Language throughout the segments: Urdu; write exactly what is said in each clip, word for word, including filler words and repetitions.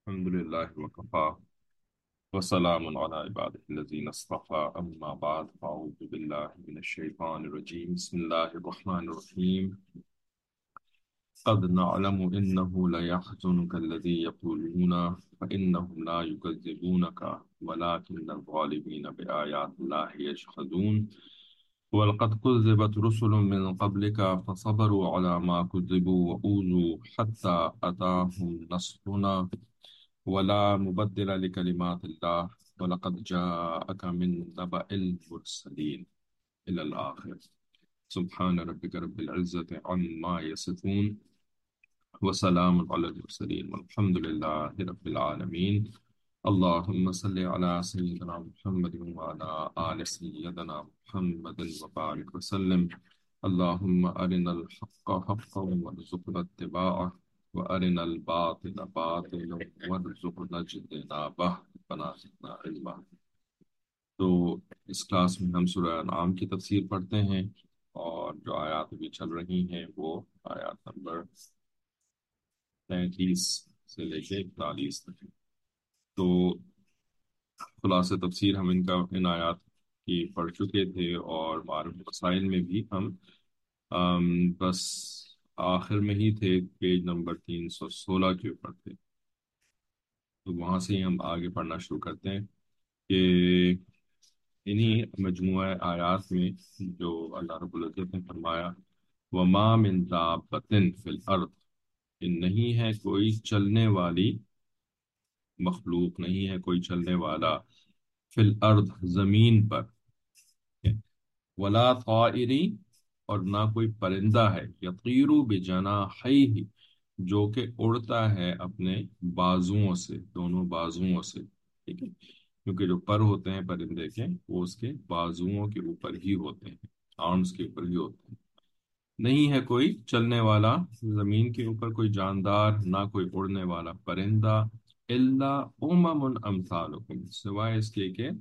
الحمد لله وكفى وسلام على عباده الذين اصطفى أما بعد فأعوذ بالله من الشيطان الرجيم بسم الله الرحمن الرحيم قد نعلم إنه ليحزنك الذي يقولون فإنهم لا يكذبونك ولكن الظالمين بآيات الله يجحدون ولقد كذبت رسل من قبلك فصبروا على ما كذبوا وأوذوا حتى أتاهم نصرنا ولا مبدل لكلمات الله ولقد جاءك من نبأ المرسلين إلى الآخر. سبحان ربك رب العزة عما يصفون وسلام على المرسلين والحمد لله رب العالمين. اللهم صل على سيدنا محمد وعلى آل سيدنا محمد وبارك وسلم. اللهم أرنا الحق حقا وارزقنا اتباعه وأرنا الباطل باطلا وارزقنا اجتنابه ربنا زدنا علما. تو اس کلاس میں ہم سورہ انعام کی تفسیر پڑھتے ہیں اور جو آیات ابھی چل رہی ہیں وہ آیات نمبر تینتیس سے لے کے اکتالیس تک ہیں۔ تو خلاصہ تفسیر ہم ان کا ان آیات کی پڑھ چکے تھے اور معارف مسائل میں بھی ہم آم، بس آخر میں ہی تھے، پیج نمبر تین سو سولہ کے اوپر تھے۔ تو وہاں سے ہی ہم آگے پڑھنا شروع کرتے ہیں کہ انہی مجموعہ آیات میں جو اللہ رب العزت نے فرمایا وَمَا مِن دَابَّةٍ فِي الْأَرْضِ، کہ نہیں ہے کوئی چلنے والی مخلوق، نہیں ہے کوئی چلنے والا فی الارض زمین پر، ولا طائری اور نہ کوئی پرندہ ہے، یطیر بجناحیہ جو کہ اڑتا ہے اپنے بازوؤں سے، دونوں بازوؤں سے، ٹھیک ہے، کیونکہ جو پر ہوتے ہیں پرندے کے وہ اس کے بازوؤں کے اوپر ہی ہوتے ہیں، آرمز کے اوپر ہی ہوتے ہیں۔ نہیں ہے کوئی چلنے والا زمین کے اوپر کوئی جاندار، نہ کوئی اڑنے والا پرندہ، الا امم امثالکم سوائے اس کے کہ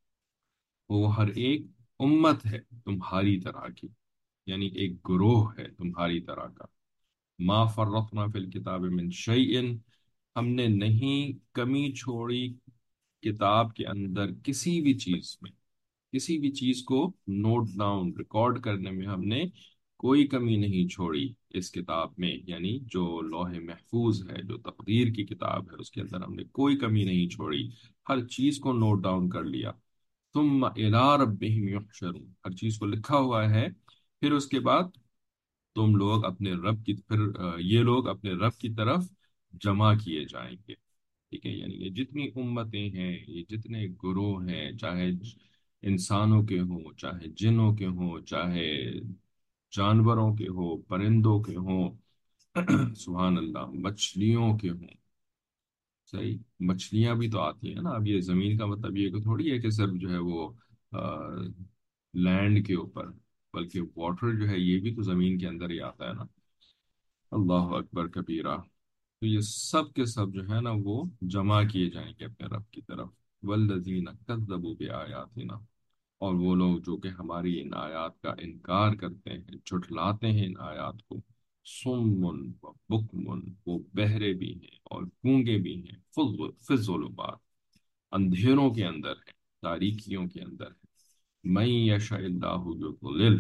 وہ ہر ایک امت ہے تمہاری طرح کی، یعنی ایک گروہ ہے تمہاری طرح کا۔ ما فرطنا فی الکتاب من شیء، ہم نے نہیں کمی چھوڑی کتاب کے اندر کسی بھی چیز میں، کسی بھی چیز کو نوٹ ڈاؤن ریکارڈ کرنے میں ہم نے کوئی کمی نہیں چھوڑی اس کتاب میں، یعنی جو لوح محفوظ ہے، جو تقدیر کی کتاب ہے، اس کے اندر ہم نے کوئی کمی نہیں چھوڑی، ہر چیز کو نوٹ ڈاؤن کر لیا۔ ثم الی ربہم یحشرون، ہر چیز کو لکھا ہوا ہے، پھر اس کے بعد تم لوگ اپنے رب کی پھر آ، یہ لوگ اپنے رب کی طرف جمع کیے جائیں گے، ٹھیک ہے، یعنی یہ جتنی امتیں ہیں، یہ جتنے گروہ ہیں، چاہے انسانوں کے ہوں، چاہے جنوں کے ہوں، چاہے جانوروں کے ہوں، پرندوں کے ہوں، سبحان اللہ، مچھلیوں کے ہوں، صحیح، مچھلیاں بھی تو آتی ہیں نا۔ اب یہ زمین کا مطلب یہ کہ تھوڑی ہے کہ صرف جو ہے وہ لینڈ کے اوپر، بلکہ واٹر جو ہے یہ بھی تو زمین کے اندر ہی آتا ہے نا۔ اللہ اکبر کبیرہ۔ تو یہ سب کے سب جو ہے نا وہ جمع کیے جائیں گے اپنے رب کی طرف۔ والذین کذبوا بآیاتنا، اور وہ لوگ جو کہ ہماری ان آیات کا انکار کرتے ہیں، جھٹلاتے ہیں ان آیات کو، سمن و بکمن، وہ بہرے بھی ہیں اور گونگے بھی ہیں، فی الظلمات، اندھیروں کے اندر ہیں، تاریکیوں کے اندر ہیں۔ من یشاء اللہ یضلل،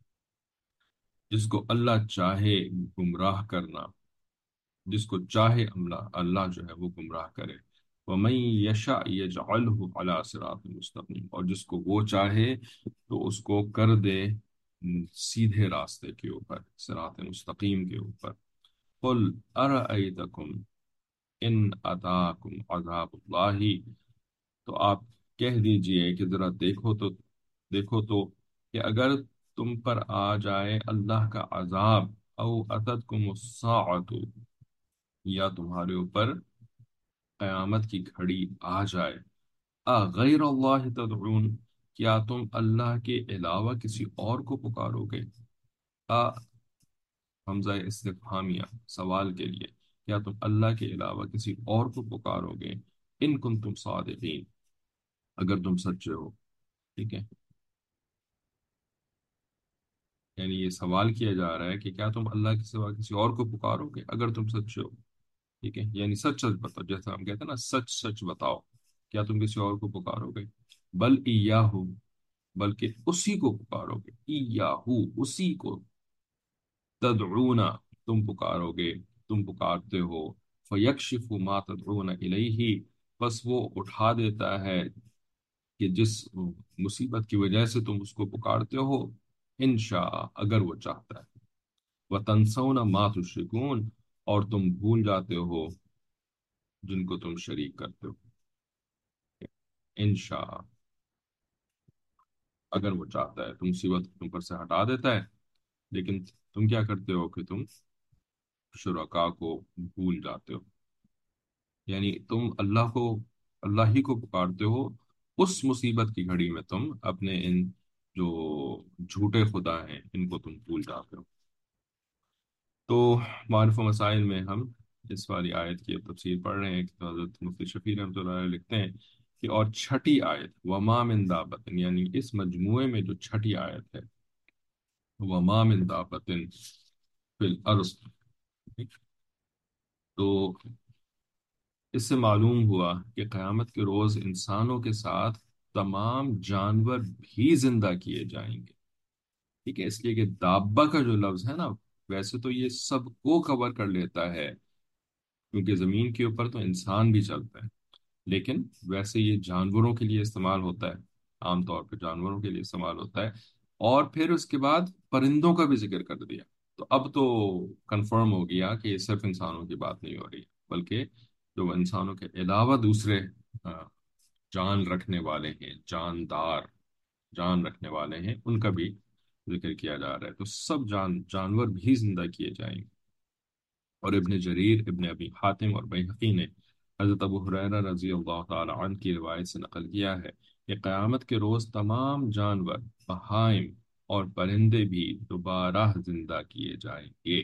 جس کو اللہ چاہے گمراہ کرنا، جس کو چاہے اللہ اللہ جو ہے وہ گمراہ کرے۔ وَمَن يَشَاء يَجْعَلْهُ عَلَى صِرَاطٍ مُسْتَقِيمٍ، اور جس کو وہ چاہے تو اس کو کر دے سیدھے راستے کے اوپر، صراط مستقیم کے اوپر۔ قُلْ أَرَأَيْتَكُمْ إِنْ أَتَاكُمْ عَذَابُ اللَّهِ، تو آپ کہہ دیجئے کہ ذرا دیکھو تو دیکھو تو کہ اگر تم پر آ جائے اللہ کا عذاب، او اتتکم الساعۃ، یا تمہارے اوپر قیامت کی گھڑی آ جائے، غیر اللہ تدعون، کیا تم اللہ کے علاوہ کسی اور کو پکارو گے؟ آ حمزہ استفہامیہ، سوال کے لیے، کیا تم اللہ کے علاوہ کسی اور کو پکارو گے؟ ان کنتم صادقین، اگر تم سچے ہو، ٹھیک ہے، یعنی یہ سوال کیا جا رہا ہے کہ کیا تم اللہ کے سوا کسی اور کو پکارو گے اگر تم سچے ہو، ٹھیک ہے، یعنی سچ سچ بتاؤ، جیسا ہم کہتے ہیں نا سچ سچ بتاؤ، کیا تم کسی اور کو پکارو گے؟ بل ایاہو، بلکہ اسی کو پکارو گے، ایاہو اسی کو، تدعونا تم پکارو گے، تم پکارتے ہو، فیکشف ما تدعون الیہ، بس وہ اٹھا دیتا ہے کہ جس مصیبت کی وجہ سے تم اس کو پکارتے ہو، انشاء اگر وہ چاہتا ہے، وتنسون ما تشرکون، اور تم بھول جاتے ہو جن کو تم شریک کرتے ہو، انشاء اگر وہ چاہتا ہے تو مصیبت تم پر سے ہٹا دیتا ہے، لیکن تم کیا کرتے ہو کہ تم شرکا کو بھول جاتے ہو، یعنی تم اللہ کو، اللہ ہی کو پکارتے ہو، اس مصیبت کی گھڑی میں تم اپنے ان جو جھوٹے خدا ہیں ان کو تم بھول جاتے ہو۔ تو معارف و مسائل میں ہم اس والی آیت کی اب تفسیر پڑھ رہے ہیں کہ حضرت مفتی شفیع رحمۃ اللہ علیہ لکھتے ہیں کہ اور چھٹی آیت وما من دابت، یعنی اس مجموعے میں جو چھٹی آیت ہے وما من دابت فی الارض، تو اس سے معلوم ہوا کہ قیامت کے روز انسانوں کے ساتھ تمام جانور بھی زندہ کیے جائیں گے، ٹھیک ہے، اس لیے کہ دابہ کا جو لفظ ہے نا، ویسے تو یہ سب کو کور کر لیتا ہے، کیونکہ زمین کے اوپر تو انسان بھی چلتا ہے، لیکن ویسے یہ جانوروں کے لیے استعمال ہوتا ہے، عام طور پہ جانوروں کے لیے استعمال ہوتا ہے، اور پھر اس کے بعد پرندوں کا بھی ذکر کر دیا، تو اب تو کنفرم ہو گیا کہ یہ صرف انسانوں کی بات نہیں ہو رہی، بلکہ جو انسانوں کے علاوہ دوسرے آ، جان رکھنے والے ہیں، جاندار جان رکھنے والے ہیں، ان کا بھی ذکر کیا جا رہا ہے، تو سب جان جانور بھی زندہ کیے جائیں گے۔ اور ابن جریر، ابن ابی حاتم اور بیہقی نے حضرت ابو ہریرہ رضی اللہ تعالی عنہ کی روایت سے نقل کیا ہے کہ قیامت کے روز تمام جانور، بہائم اور پرندے بھی دوبارہ زندہ کیے جائیں گے۔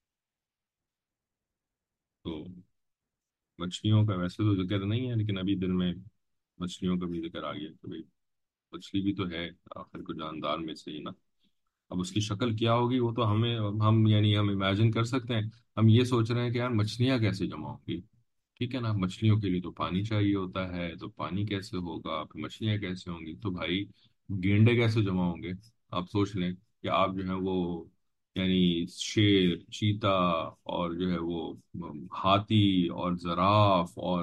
تو مچھلیوں کا ویسے تو ذکر نہیں ہے، لیکن ابھی دن میں مچھلیوں کا بھی ذکر آ گیا کہ بھئی مچھلی بھی تو ہے آخر کو جاندار میں سے ہی نا۔ اب اس کی شکل کیا ہوگی وہ تو ہمیں، ہم یعنی ہم امیجن کر سکتے ہیں، ہم یہ سوچ رہے ہیں کہ یار مچھلیاں کیسے جمع ہوں گی، ٹھیک ہے نا، مچھلیوں کے لیے تو پانی چاہیے ہوتا ہے، تو پانی کیسے ہوگا، پھر مچھلیاں کیسے ہوں گی، تو بھائی گینڈے کیسے جمع ہوں گے؟ آپ سوچ لیں کہ آپ جو ہے وہ، یعنی شیر، چیتا، اور جو ہے وہ ہاتھی اور زراف اور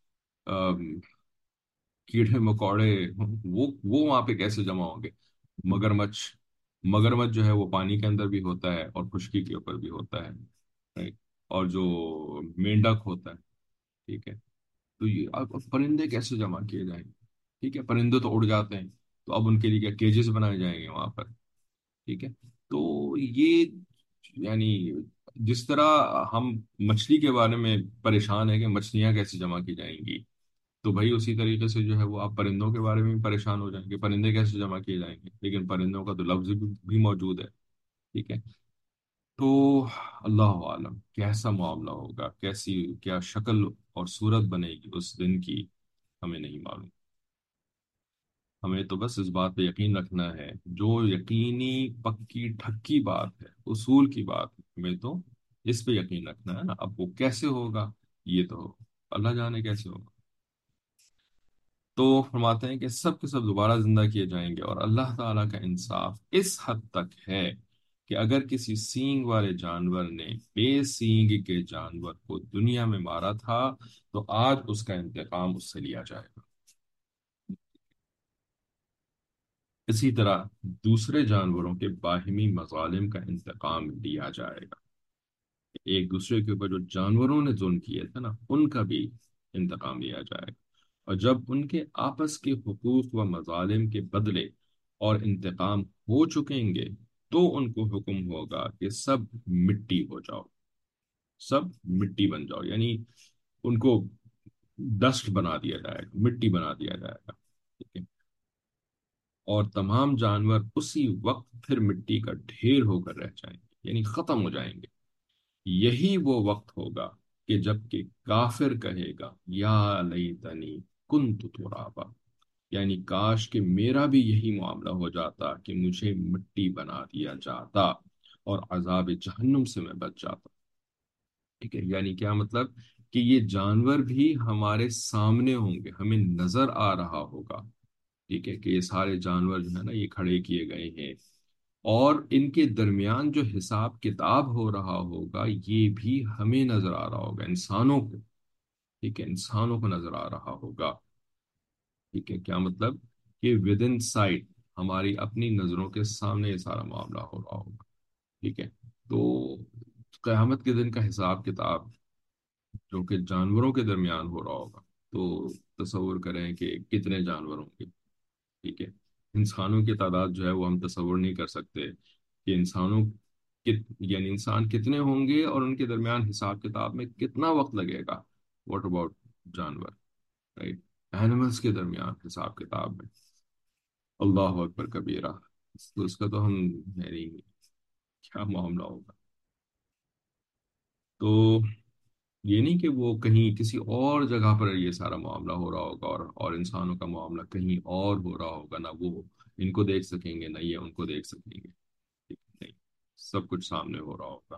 کیڑے مکوڑے، وہ وہ وہاں پہ کیسے جمع ہوں گے؟ مگرمچھ، مگرمچھ جو ہے وہ پانی کے اندر بھی ہوتا ہے اور خشکی کے اوپر بھی ہوتا ہے، right؟ اور جو مینڈک ہوتا ہے، ٹھیک ہے، تو یہ اب اب پرندے کیسے جمع کیے جائیں گے؟ ٹھیک ہے، پرندے تو اڑ جاتے ہیں، تو اب ان کے لیے کیا کیجز بنائے جائیں گے وہاں پر؟ ٹھیک ہے، تو یہ یعنی جس طرح ہم مچھلی کے بارے میں پریشان ہیں کہ مچھلیاں کیسے جمع کی جائیں گی، تو بھائی اسی طریقے سے جو ہے وہ آپ پرندوں کے بارے میں بھی پریشان ہو جائیں گے، پرندے کیسے جمع کیے جائیں گے، لیکن پرندوں کا تو لفظ بھی, بھی موجود ہے، ٹھیک ہے، تو اللہ عالم کیسا معاملہ ہوگا، کیسی کیا شکل اور صورت بنے گی اس دن کی، ہمیں نہیں معلوم، ہمیں تو بس اس بات پہ یقین رکھنا ہے، جو یقینی پکی ٹھکی بات ہے، اصول کی بات ہے، ہمیں تو اس پہ یقین رکھنا ہے نا، اب وہ کیسے ہوگا یہ تو اللہ جانے کیسے ہوگا۔ تو فرماتے ہیں کہ سب کے سب دوبارہ زندہ کیے جائیں گے، اور اللہ تعالیٰ کا انصاف اس حد تک ہے کہ اگر کسی سینگ والے جانور نے بے سینگ کے جانور کو دنیا میں مارا تھا تو آج اس کا انتقام اس سے لیا جائے گا، اسی طرح دوسرے جانوروں کے باہمی مظالم کا انتقام لیا جائے گا، ایک دوسرے کے اوپر جو جانوروں نے ظلم کیے تھے نا ان کا بھی انتقام لیا جائے گا، اور جب ان کے آپس کے حقوق و مظالم کے بدلے اور انتقام ہو چکیں گے تو ان کو حکم ہوگا کہ سب مٹی ہو جاؤ، سب مٹی بن جاؤ، یعنی ان کو ڈسٹ بنا دیا جائے گا، مٹی بنا دیا جائے گا، ٹھیک ہے، اور تمام جانور اسی وقت پھر مٹی کا ڈھیر ہو کر رہ جائیں گے، یعنی ختم ہو جائیں گے۔ یہی وہ وقت ہوگا کہ جب کہ کافر کہے گا یا لیتنی کنت ترابا، یعنی کاش کہ میرا بھی یہی معاملہ ہو جاتا کہ مجھے مٹی بنا دیا جاتا اور عذاب جہنم سے میں بچ جاتا، ٹھیک ہے، یعنی کیا مطلب کہ یہ جانور بھی ہمارے سامنے ہوں گے، ہمیں نظر آ رہا ہوگا، ٹھیک ہے، کہ یہ سارے جانور جو ہے نا یہ کھڑے کیے گئے ہیں، اور ان کے درمیان جو حساب کتاب ہو رہا ہوگا یہ بھی ہمیں نظر آ رہا ہوگا، انسانوں کو، ٹھیک ہے، انسانوں کو نظر آ رہا ہوگا، ٹھیک ہے، کیا مطلب؟ کہ ود ان سائٹ، ہماری اپنی نظروں کے سامنے یہ سارا معاملہ ہو رہا ہوگا، ٹھیک ہے۔ تو قیامت کے دن کا حساب کتاب جو کہ جانوروں کے درمیان ہو رہا ہوگا، تو تصور کریں کہ کتنے جانور ہوں گے، ٹھیک ہے۔ انسانوں کی تعداد جو ہے وہ ہم تصور نہیں کر سکتے کہ انسانوں کت یعنی انسان کتنے ہوں گے اور ان کے درمیان حساب کتاب میں کتنا وقت لگے گا، واٹ اباؤٹ جانور، رائٹ، اینیملس کے درمیان حساب کتاب میں، اللہ اکبر کبیرہ، تو اس کا تو ہم یعنی کیا معاملہ ہوگا۔ تو یہ نہیں کہ وہ کہیں کسی اور جگہ پر یہ سارا معاملہ ہو رہا ہوگا، اور اور انسانوں کا معاملہ کہیں اور ہو رہا ہوگا، نہ وہ ان کو دیکھ سکیں گے نہ یہ ان کو دیکھ سکیں گے، ٹھیک ہے؟ نہیں، سب کچھ سامنے ہو رہا ہوگا۔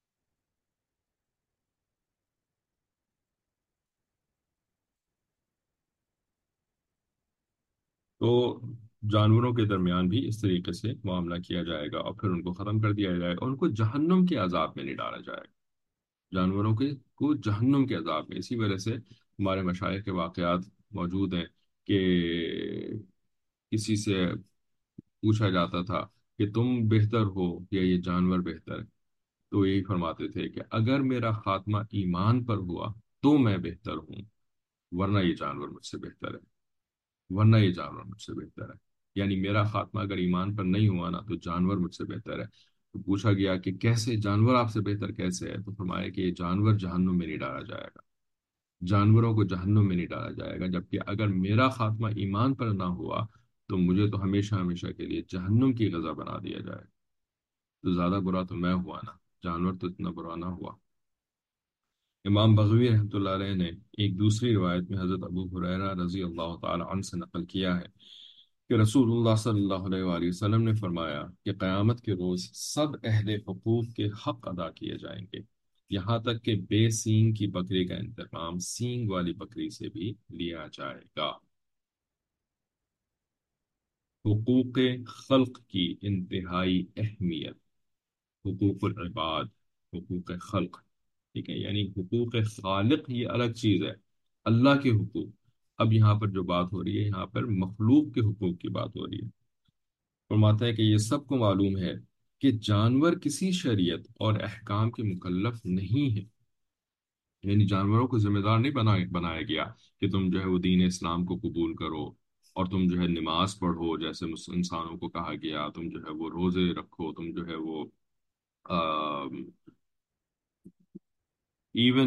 تو جانوروں کے درمیان بھی اس طریقے سے معاملہ کیا جائے گا، اور پھر ان کو ختم کر دیا جائے گا، اور ان کو جہنم کے عذاب میں نہیں ڈالا جائے گا، جانوروں کے کو جہنم کے عذاب میں۔ اسی وجہ سے ہمارے مشائخ کے واقعات موجود ہیں کہ کسی سے پوچھا جاتا تھا کہ تم بہتر ہو یا یہ جانور بہتر ہے، تو یہی فرماتے تھے کہ اگر میرا خاتمہ ایمان پر ہوا تو میں بہتر ہوں، ورنہ یہ جانور مجھ سے بہتر ہے، ورنہ یہ جانور مجھ سے بہتر ہے۔ یعنی میرا خاتمہ اگر ایمان پر نہیں ہوا نا تو جانور مجھ سے بہتر ہے۔ تو پوچھا گیا کہ کیسے جانور آپ سے بہتر کیسے ہے، تو فرمایا کہ یہ جانور جہنم میں نہیں ڈالا جائے گا، جانوروں کو جہنم میں نہیں ڈالا جائے گا، جبکہ اگر میرا خاتمہ ایمان پر نہ ہوا تو مجھے تو ہمیشہ ہمیشہ کے لیے جہنم کی غذا بنا دیا جائے، تو زیادہ برا تو میں ہوا نا، جانور تو اتنا برا نہ ہوا۔ امام بغوی رحمۃ اللہ علیہ نے ایک دوسری روایت میں حضرت ابو ہریرہ رضی اللہ تعالی عنہ سے نقل کیا ہے کہ رسول اللہ صلی اللہ علیہ وآلہ وسلم نے فرمایا کہ قیامت کے روز سب اہل حقوق کے حق ادا کیے جائیں گے، یہاں تک کہ بے سینگ کی بکری کا انتقام سینگ والی بکری سے بھی لیا جائے گا۔ حقوق خلق کی انتہائی اہمیت، حقوق العباد، حقوق خلق، ٹھیک ہے، یعنی حقوق خالق یہ الگ چیز ہے، اللہ کے حقوق۔ اب یہاں پر جو بات ہو رہی ہے یہاں پر مخلوق کے حقوق کی بات ہو رہی ہے۔ فرماتا ہے کہ یہ سب کو معلوم ہے کہ جانور کسی شریعت اور احکام کے مکلف نہیں ہے، یعنی جانوروں کو ذمہ دار نہیں بنا بنایا گیا کہ تم جو ہے وہ دین اسلام کو قبول کرو اور تم جو ہے نماز پڑھو جیسے مس- انسانوں کو کہا گیا، تم جو ہے وہ روزے رکھو، تم جو ہے وہ ایون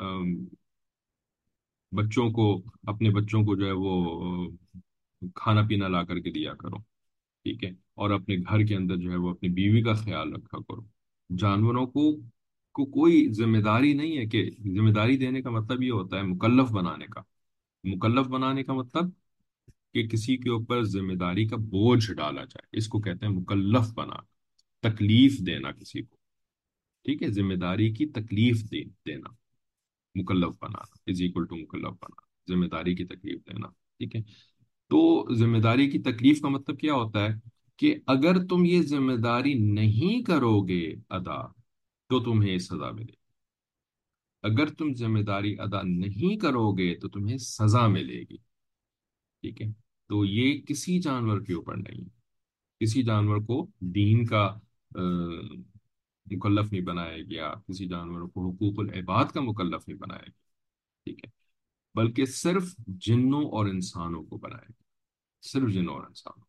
بچوں کو، اپنے بچوں کو جو ہے وہ آ، کھانا پینا لا کر کے دیا کرو، ٹھیک ہے، اور اپنے گھر کے اندر جو ہے وہ اپنی بیوی کا خیال رکھا کرو۔ جانوروں کو کو کوئی ذمہ داری نہیں ہے، کہ ذمہ داری دینے کا مطلب یہ ہوتا ہے مکلف بنانے کا، مکلف بنانے کا مطلب کہ کسی کے اوپر ذمہ داری کا بوجھ ڈالا جائے، اس کو کہتے ہیں مکلف بنا، تکلیف دینا کسی کو، ٹھیک ہے، ذمہ داری کی تکلیف دے دینا، مکلف بنانا از اکول ٹو مکلف بنانا، ذمہ داری کی تکلیف دینا، ٹھیک ہے۔ تو ذمہ داری کی تکلیف کا مطلب کیا ہوتا ہے کہ اگر تم یہ ذمہ داری نہیں کرو گے ادا تو تمہیں سزا ملے گی، اگر تم ذمہ داری ادا نہیں کرو گے تو تمہیں سزا ملے گی، ٹھیک ہے۔ تو یہ کسی جانور کے اوپر نہیں، کسی جانور کو دین کا آ، مکلف نہیں بنایا گیا، کسی جانور کو حقوق العباد کا مکلف نہیں بنایا گیا، ٹھیک ہے، بلکہ صرف جنوں اور انسانوں کو بنایا گیا، صرف جنوں اور انسانوں،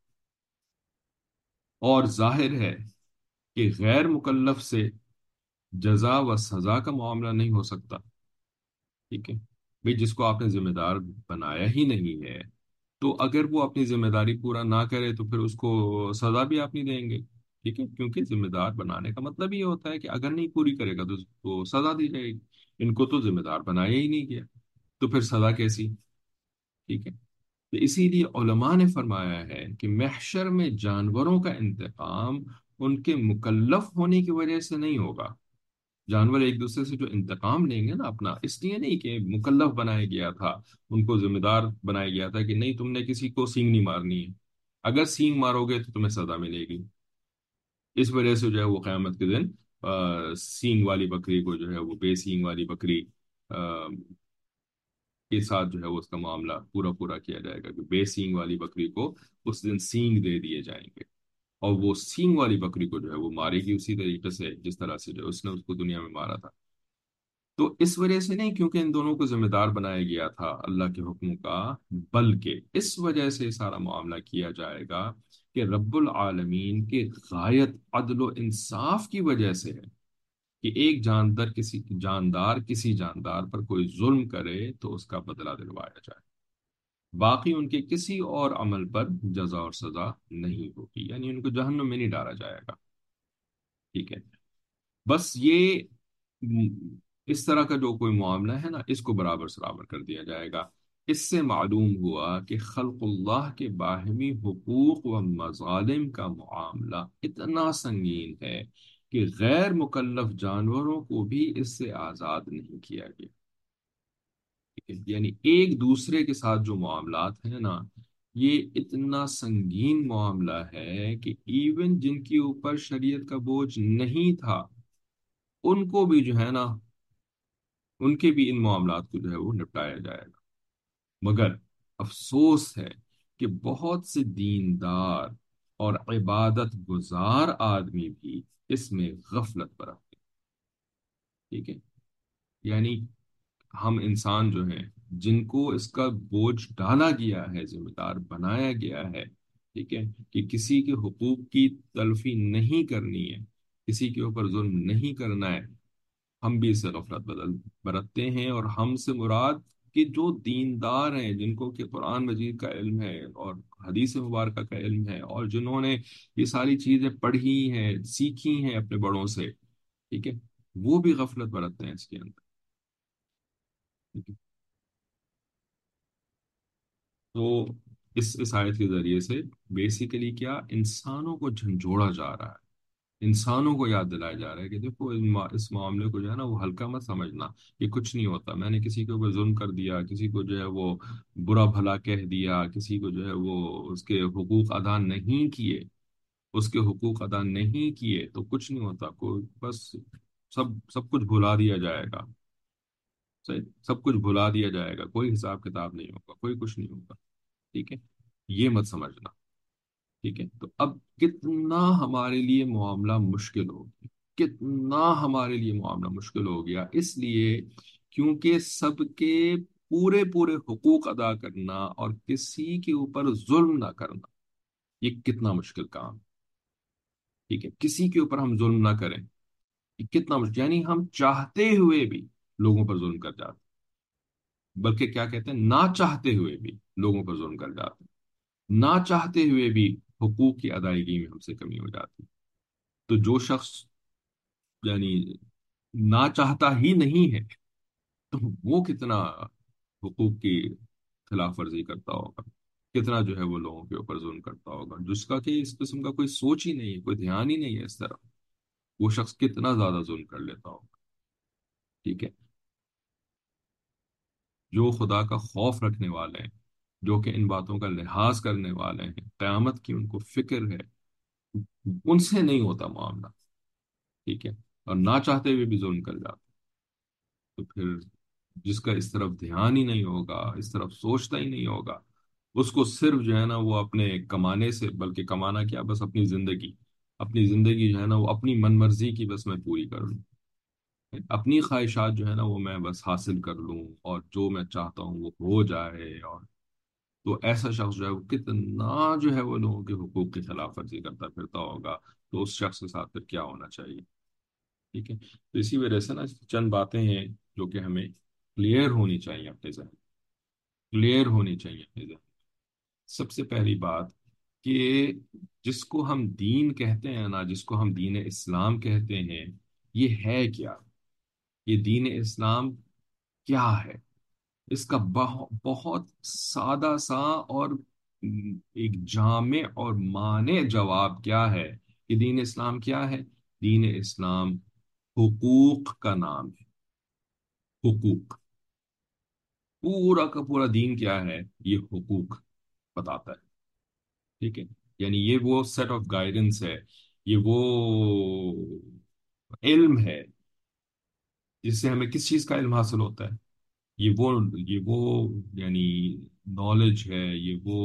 اور ظاہر ہے کہ غیر مکلف سے جزا و سزا کا معاملہ نہیں ہو سکتا، ٹھیک ہے، بھئی جس کو آپ نے ذمہ دار بنایا ہی نہیں ہے تو اگر وہ اپنی ذمہ داری پورا نہ کرے تو پھر اس کو سزا بھی آپ نہیں دیں گے، ٹھیک ہے، کیونکہ ذمہ دار بنانے کا مطلب یہ ہوتا ہے کہ اگر نہیں پوری کرے گا تو اس کو سزا دی جائے گی، ان کو تو ذمہ دار بنایا ہی نہیں گیا، تو پھر سزا کیسی، ٹھیک ہے۔ تو اسی لیے علماء نے فرمایا ہے کہ محشر میں جانوروں کا انتقام ان کے مکلف ہونے کی وجہ سے نہیں ہوگا، جانور ایک دوسرے سے جو انتقام لیں گے نا اپنا، اس لیے نہیں کہ مکلف بنایا گیا تھا، ان کو ذمہ دار بنایا گیا تھا کہ نہیں تم نے کسی کو سینگ نہیں مارنی ہے، اگر سینگ مارو گے تو تمہیں سزا ملے گی۔ اس وجہ سے جو ہے وہ قیامت کے دن آ، سینگ والی بکری کو جو ہے وہ بے سینگ والی بکری آ، کے ساتھ جو ہے وہ اس کا معاملہ پورا پورا کیا جائے گا کہ بے سینگ والی بکری کو اس دن سینگ دے دیے جائیں گے، اور وہ سینگ والی بکری کو جو ہے وہ مارے گی اسی طریقے سے جس طرح سے جو اس نے اس کو دنیا میں مارا تھا۔ تو اس وجہ سے نہیں کیونکہ ان دونوں کو ذمہ دار بنایا گیا تھا اللہ کے حکم کا، بلکہ اس وجہ سے سارا معاملہ کیا جائے گا کہ رب العالمین کے غایت عدل و انصاف کی وجہ سے ہے کہ ایک جاندار کسی جاندار کسی جاندار پر کوئی ظلم کرے تو اس کا بدلہ دلوایا جائے، باقی ان کے کسی اور عمل پر جزا اور سزا نہیں ہوگی، یعنی ان کو جہنم میں نہیں ڈالا جائے گا، ٹھیک ہے؟ بس یہ م، اس طرح کا جو کوئی معاملہ ہے نا اس کو برابر سرابر کر دیا جائے گا۔ اس سے معلوم ہوا کہ خلق اللہ کے باہمی حقوق و مظالم کا معاملہ اتنا سنگین ہے کہ غیر مکلف جانوروں کو بھی اس سے آزاد نہیں کیا گیا، ٹھیک ہے؟ یعنی ایک دوسرے کے ساتھ جو معاملات ہیں نا، یہ اتنا سنگین معاملہ ہے کہ ایون جن کے اوپر شریعت کا بوجھ نہیں تھا ان کو بھی جو ہے نا، ان کے بھی ان معاملات کو جو ہے وہ نپٹایا جائے گا۔ مگر افسوس ہے کہ بہت سے دیندار اور عبادت گزار آدمی بھی اس میں غفلت برتتے ہیں، ٹھیک ہے؟ یعنی ہم انسان جو ہیں جن کو اس کا بوجھ ڈالا گیا ہے، ذمہ دار بنایا گیا ہے، ٹھیک ہے، کہ کسی کے حقوق کی تلفی نہیں کرنی ہے، کسی کے اوپر ظلم نہیں کرنا ہے، ہم بھی اس سے غفلت بدل برتتے ہیں۔ اور ہم سے مراد کہ جو دیندار ہیں جن کو کہ قرآن مجید کا علم ہے اور حدیث مبارکہ کا علم ہے، اور جنہوں نے یہ ساری چیزیں پڑھی ہیں سیکھی ہیں اپنے بڑوں سے، ٹھیک ہے، وہ بھی غفلت برتتے ہیں اس کے اندر، ٹھیک ہے؟ تو اس اس آیت کے ذریعے سے بیسیکلی کیا انسانوں کو جھنجھوڑا جا رہا ہے، انسانوں کو یاد دلایا جا رہا ہے کہ دیکھو ان ما- اس معاملے کو جو ہے نا وہ ہلکا مت سمجھنا، یہ کچھ نہیں ہوتا، میں نے کسی کے اوپر ظلم کر دیا، کسی کو جو ہے وہ برا بھلا کہہ دیا، کسی کو جو ہے وہ اس کے حقوق ادا نہیں کیے، اس کے حقوق ادا نہیں کیے تو کچھ نہیں ہوتا، کوئی بس سب سب کچھ بھلا دیا جائے گا، صحیح، سب کچھ بھلا دیا جائے گا، کوئی حساب کتاب نہیں ہوگا، کوئی کچھ نہیں ہوگا، ٹھیک ہے؟ یہ مت سمجھنا، ٹھیک ہے؟ تو اب کتنا ہمارے لیے معاملہ مشکل ہو گیا، کتنا ہمارے لیے معاملہ مشکل ہو گیا، اس لیے کیونکہ سب کے پورے پورے حقوق ادا کرنا اور کسی کے اوپر ظلم نہ کرنا یہ کتنا مشکل کام ہے، ٹھیک ہے؟ کسی کے اوپر ہم ظلم نہ کریں یہ کتنا مشکل، یعنی ہم چاہتے ہوئے بھی لوگوں پر ظلم کر جاتے ہیں، بلکہ کیا کہتے ہیں نہ چاہتے ہوئے بھی لوگوں پر ظلم کر جاتے ہیں، نہ چاہتے ہوئے بھی حقوق کی ادائیگی میں ہم سے کمی ہو جاتی ہے۔ تو جو شخص یعنی نہ چاہتا ہی نہیں ہے تو وہ کتنا حقوق کی خلاف ورزی کرتا ہوگا، کتنا جو ہے وہ لوگوں کے اوپر ظلم کرتا ہوگا، جس کا کہ اس قسم کا کوئی سوچ ہی نہیں ہے، کوئی دھیان ہی نہیں ہے اس طرف، وہ شخص کتنا زیادہ ظلم کر لیتا ہوگا، ٹھیک ہے؟ جو خدا کا خوف رکھنے والے ہیں، جو کہ ان باتوں کا لحاظ کرنے والے ہیں، قیامت کی ان کو فکر ہے، ان سے نہیں ہوتا معاملہ، ٹھیک ہے؟ اور نہ چاہتے ہوئے بھی ظلم کر جاتے، تو پھر جس کا اس طرف دھیان ہی نہیں ہوگا، اس طرف سوچتا ہی نہیں ہوگا، اس کو صرف جو ہے نا وہ اپنے کمانے سے، بلکہ کمانا کیا بس اپنی زندگی، اپنی زندگی جو ہے نا وہ اپنی من مرضی کی بس میں پوری کر لوں، اپنی خواہشات جو ہے نا وہ میں بس حاصل کر لوں اور جو میں چاہتا ہوں وہ ہو جائے، اور تو ایسا شخص جو ہے وہ کتنا جو ہے وہ لوگوں کے حقوق کی خلاف ورزی کرتا پھرتا ہوگا، تو اس شخص کے ساتھ پھر کیا ہونا چاہیے، ٹھیک ہے؟ تو اسی وجہ سے نا چند باتیں ہیں جو کہ ہمیں کلیئر ہونی چاہیے اپنے ذہن، کلیئر ہونی چاہیے اپنے ذہن۔ سب سے پہلی بات کہ جس کو ہم دین کہتے ہیں نا، جس کو ہم دین اسلام کہتے ہیں، یہ ہے کیا؟ یہ دین اسلام کیا ہے؟ اس کا بہت بہت سادہ سا اور م، ایک جامع اور مانع جواب کیا ہے کہ دین اسلام کیا ہے؟ دین اسلام حقوق کا نام ہے، حقوق۔ پورا کا پورا دین کیا ہے؟ یہ حقوق بتاتا ہے، ٹھیک ہے؟ یعنی یہ وہ سیٹ آف گائیڈنس ہے، یہ وہ علم ہے جس سے ہمیں کس چیز کا علم حاصل ہوتا ہے؟ یہ وہ یہ وہ یعنی نالج ہے، یہ وہ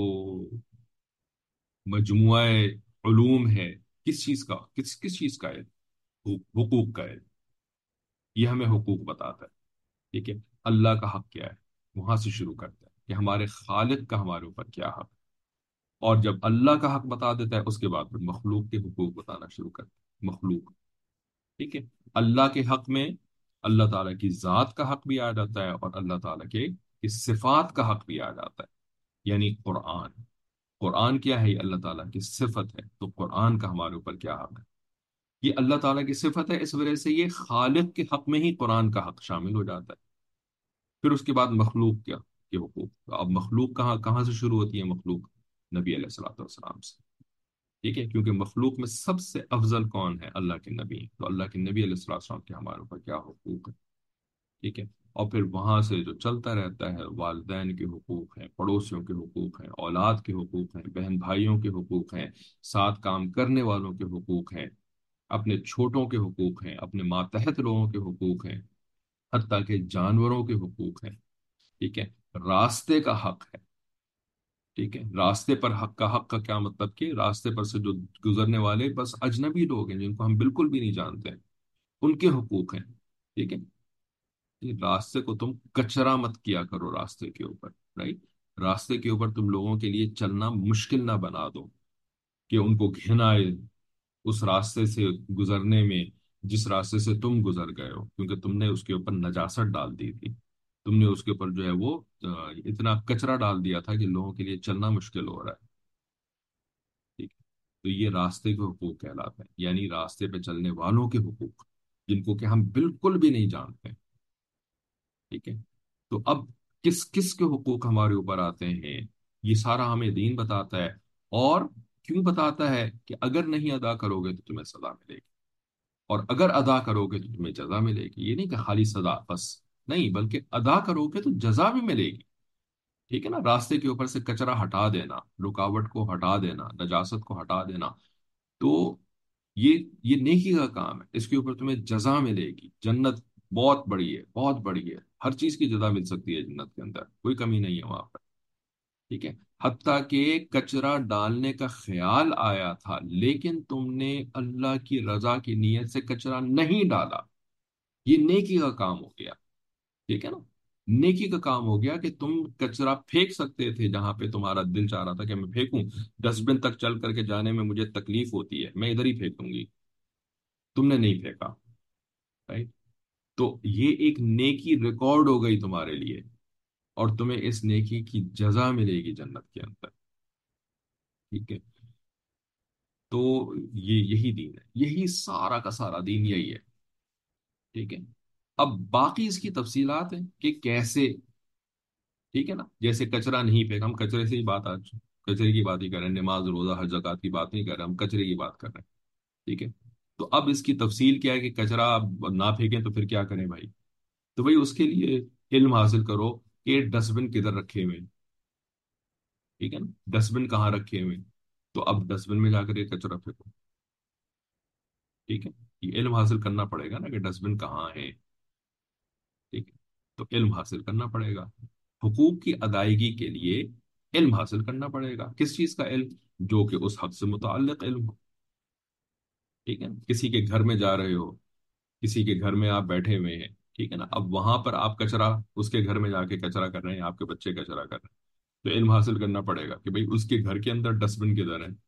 مجموعہ علوم ہے، کس چیز کا، کس کس چیز کا علم؟ حقوق حقوق کا علم، یہ ہمیں حقوق بتاتا ہے، ٹھیک ہے؟ اللہ کا حق کیا ہے، وہاں سے شروع کرتا ہے کہ ہمارے خالق کا ہمارے اوپر کیا حق ہے، اور جب اللہ کا حق بتا دیتا ہے اس کے بعد پھر مخلوق کے حقوق بتانا شروع کرتا ہے، مخلوق، ٹھیک ہے؟ اللہ کے حق میں اللہ تعالیٰ کی ذات کا حق بھی آ جاتا ہے، اور اللہ تعالیٰ کے کی صفات کا حق بھی آ جاتا ہے، یعنی قرآن۔ قرآن کیا ہے؟ یہ اللہ تعالیٰ کی صفت ہے، تو قرآن کا ہمارے اوپر کیا حق ہے؟ یہ اللہ تعالیٰ کی صفت ہے، اس وجہ سے یہ خالق کے حق میں ہی قرآن کا حق شامل ہو جاتا ہے۔ پھر اس کے بعد مخلوق کیا کے حقوق، تو اب مخلوق کہاں کہاں سے شروع ہوتی ہے؟ مخلوق نبی علیہ الصلوۃ والسلام سے، ٹھیک ہے؟ کیونکہ مخلوق میں سب سے افضل کون ہے؟ اللہ کے نبی، تو اللہ کے نبی علیہ الصلوۃ والسلام کے ہمارے اوپر کیا حقوق ہے، ٹھیک ہے؟ اور پھر وہاں سے جو چلتا رہتا ہے، والدین کے حقوق ہیں، پڑوسیوں کے حقوق ہیں، اولاد کے حقوق ہیں، بہن بھائیوں کے حقوق ہیں، ساتھ کام کرنے والوں کے حقوق ہیں، اپنے چھوٹوں کے حقوق ہیں، اپنے ماتحت لوگوں کے حقوق ہیں، حتیٰ کہ جانوروں کے حقوق ہیں، ٹھیک ہے؟ راستے کا حق ہے، ٹھیک ہے؟ راستے پر حق کا حق کا کیا مطلب؟ کہ راستے پر سے جو گزرنے والے بس اجنبی لوگ ہیں جن کو ہم بالکل بھی نہیں جانتے، ان کے حقوق ہیں، ٹھیک ہے؟ کہ راستے کو تم کچرا مت کیا کرو راستے کے اوپر، رائٹ؟ راستے کے اوپر تم لوگوں کے لیے چلنا مشکل نہ بنا دو کہ ان کو گھن آئے اس راستے سے گزرنے میں جس راستے سے تم گزر گئے ہو، کیونکہ تم نے اس کے اوپر نجاست ڈال دی تھی، تم نے اس کے اوپر جو ہے وہ آ، اتنا کچرا ڈال دیا تھا کہ لوگوں کے لیے چلنا مشکل ہو رہا ہے، ٹھیک ہے؟ تو یہ راستے کے حقوق کہلاتے ہیں، یعنی راستے پہ چلنے والوں کے حقوق، جن کو کہ ہم بالکل بھی نہیں جانتے، ٹھیک ہے؟ تو اب کس کس کے حقوق ہمارے اوپر آتے ہیں؟ یہ سارا ہمیں دین بتاتا ہے، اور کیوں بتاتا ہے؟ کہ اگر نہیں ادا کرو گے تو تمہیں سزا ملے گی، اور اگر ادا کرو گے تو تمہیں جزا ملے گی۔ یہ نہیں کہ خالی سزا بس، نہیں، بلکہ ادا کرو گے تو جزا بھی ملے گی، ٹھیک ہے نا؟ راستے کے اوپر سے کچرا ہٹا دینا، رکاوٹ کو ہٹا دینا، نجاست کو ہٹا دینا، تو یہ یہ نیکی کا کام ہے، اس کے اوپر تمہیں جزا ملے گی، جنت بہت بڑی ہے، بہت بڑی ہے، ہر چیز کی جزا مل سکتی ہے جنت کے اندر، کوئی کمی نہیں ہے وہاں پر، ٹھیک ہے؟ حتیٰ کہ کچرا ڈالنے کا خیال آیا تھا لیکن تم نے اللہ کی رضا کی نیت سے کچرا نہیں ڈالا، یہ نیکی کا کام ہو گیا، ٹھیک ہے نا؟ نیکی کا کام ہو گیا کہ تم کچرا پھینک سکتے تھے جہاں پہ تمہارا دل چاہ رہا تھا کہ میں پھینکوں، ڈسٹ بن تک چل کر کے جانے میں مجھے تکلیف ہوتی ہے، میں ادھر ہی پھینک دوں گی، تم نے نہیں پھینکا، رائٹ؟ تو یہ ایک نیکی ریکارڈ ہو گئی تمہارے لیے، اور تمہیں اس نیکی کی جزا ملے گی جنت کے اندر، ٹھیک ہے؟ تو یہ یہی دین ہے، یہی سارا کا سارا دین یہی ہے، ٹھیک ہے؟ اب باقی اس کی تفصیلات ہیں کہ کیسے، ٹھیک ہے نا؟ جیسے کچرا نہیں پھینکا، ہم کچرے سے ہی بات آج کچرے کی بات ہی کر رہے ہیں، نماز روزہ حج زکات کی بات نہیں کر رہے، ہم کچرے کی بات کر رہے ہیں، ٹھیک ہے؟ تو اب اس کی تفصیل کیا ہے کہ کچرا اب نہ پھینکیں تو پھر کیا کریں بھائی؟ تو بھائی اس کے لیے علم حاصل کرو کہ ڈسٹ بن کدھر رکھے ہوئے ہیں، ٹھیک ہے نا؟ ڈسٹ بن کہاں رکھے ہوئے ہیں، تو اب ڈسٹ بن میں جا کر یہ کچرا پھینکو، ٹھیک ہے؟ یہ علم حاصل کرنا پڑے گا نا کہ ڈسٹ بن کہاں ہے، ٹھیک ہے؟ تو علم حاصل کرنا پڑے گا، حقوق کی ادائیگی کے لیے علم حاصل کرنا پڑے گا، کس چیز کا علم؟ جو کہ اس حق سے متعلق علم ہو، ٹھیک ہے؟ کسی کے گھر میں جا رہے ہو، کسی کے گھر میں آپ بیٹھے ہوئے ہیں، ٹھیک ہے نا؟ اب وہاں پر آپ کچرا، اس کے گھر میں جا کے کچرا کر رہے ہیں، آپ کے بچے کچرا کر رہے ہیں، تو علم حاصل کرنا پڑے گا کہ بھئی اس کے گھر کے اندر ڈسٹ بن کدھر ہے،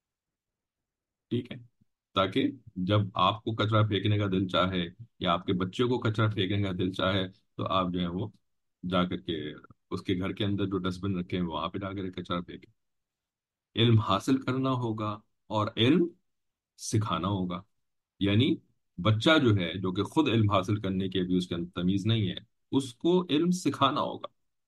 ٹھیک ہے؟ تاکہ جب آپ کو کچرا پھینکنے کا دل چاہے یا آپ کے بچے کو کچرا پھینکنے کا دل چاہے، تو آپ جو ہے وہ جا کر کے اس کے گھر کے اندر جو ڈسٹ بن رکھے ہیں وہاں پہ جا کر کچرا پھینکیں، علم حاصل کرنا ہوگا، اور علم سکھانا ہوگا، یعنی بچہ جو ہے جو کہ خود علم حاصل کرنے کی ابھی اس کے اندر تمیز نہیں ہے، اس کو علم سکھانا ہوگا،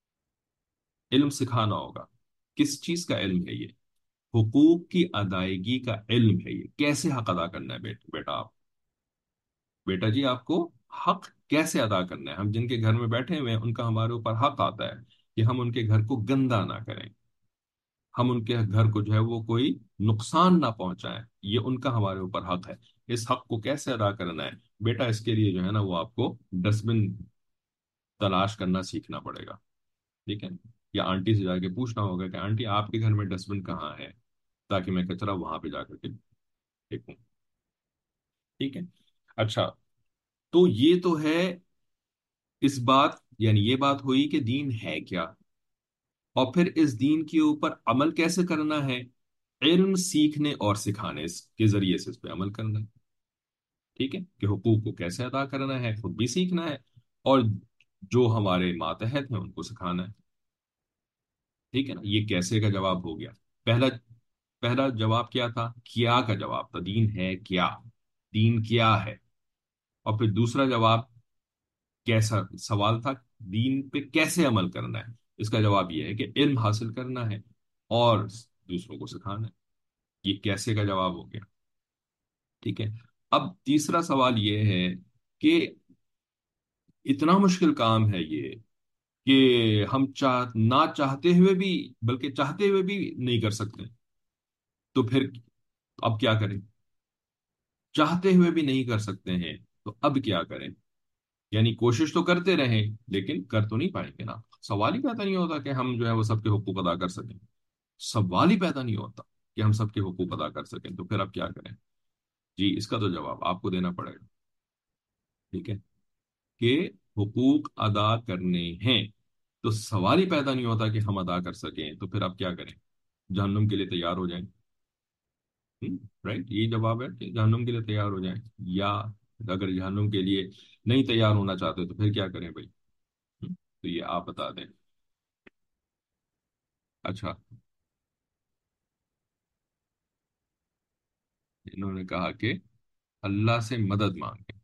علم سکھانا ہوگا، کس چیز کا علم ہے یہ؟ حقوق کی ادائیگی کا علم ہے، یہ کیسے حق ادا کرنا ہے بیٹ- بیٹا آپ، بیٹا جی آپ کو حق کیسے ادا کرنا ہے، ہم جن کے گھر میں بیٹھے ہوئے ہیں ان کا ہمارے اوپر حق آتا ہے کہ ہم ان کے گھر کو گندا نہ کریں، ہم ان کے گھر کو جو ہے وہ کوئی نقصان نہ پہنچائیں، یہ ان کا ہمارے اوپر حق ہے۔ اس حق کو کیسے ادا کرنا ہے بیٹا، اس کے لیے جو ہے نا وہ آپ کو ڈسٹ بن تلاش کرنا سیکھنا پڑے گا، ٹھیک ہے؟ یا آنٹی سے جا کے پوچھنا ہوگا کہ آنٹی آپ کے گھر میں ڈسٹ بن کہاں ہے، تاکہ میں کچرا وہاں پہ جا کر کے پھینکوں، ٹھیک ہے؟ اچھا، تو یہ تو ہے اس بات، یعنی یہ بات ہوئی کہ دین ہے کیا، اور پھر اس دین کے اوپر عمل کیسے کرنا ہے؟ علم سیکھنے اور سکھانے اس کے ذریعے سے اس پہ عمل کرنا ہے، ٹھیک ہے؟ کہ حقوق کو کیسے ادا کرنا ہے خود بھی سیکھنا ہے، اور جو ہمارے ماتحت ہیں ان کو سکھانا ہے، ٹھیک ہے نا؟ یہ کیسے کا جواب ہو گیا۔ پہلا پہلا جواب کیا تھا؟ کیا کا جواب تھا، دین ہے کیا، دین کیا ہے۔ اور پھر دوسرا جواب کیسا سوال تھا، دین پہ کیسے عمل کرنا ہے، اس کا جواب یہ ہے کہ علم حاصل کرنا ہے اور دوسروں کو سکھانا ہے، یہ کیسے کا جواب ہو گیا، ٹھیک ہے؟ اب تیسرا سوال یہ ہے کہ اتنا مشکل کام ہے یہ کہ ہم چاہ نہ چاہتے ہوئے بھی، بلکہ چاہتے ہوئے بھی نہیں کر سکتے، تو پھر اب کیا کریں؟ چاہتے ہوئے بھی نہیں کر سکتے ہیں تو اب کیا کریں؟ یعنی کوشش تو کرتے رہیں لیکن کر تو نہیں پائیں گے نا، سوال ہی پیدا نہیں ہوتا کہ ہم جو ہے وہ سب کے حقوق ادا کر سکیں، سوال ہی پیدا نہیں ہوتا کہ ہم سب کے حقوق ادا کر سکیں، تو پھر اب کیا کریں؟ جی اس کا تو جواب آپ کو دینا پڑے گا، ٹھیک ہے؟ کہ حقوق ادا کرنے ہیں تو سوال ہی پیدا نہیں ہوتا کہ ہم ادا کر سکیں، تو پھر اب کیا کریں؟ جہنم کے لیے تیار ہو جائیں، رائٹ؟ یہ جواب ہے کہ جہنم کے لیے تیار ہو جائیں، یا اگر جہنم کے لیے نہیں تیار ہونا چاہتے تو پھر کیا کریں بھائی؟ ہم؟ تو یہ آپ بتا دیں۔ اچھا، انہوں نے کہا کہ اللہ سے مدد مانگیں،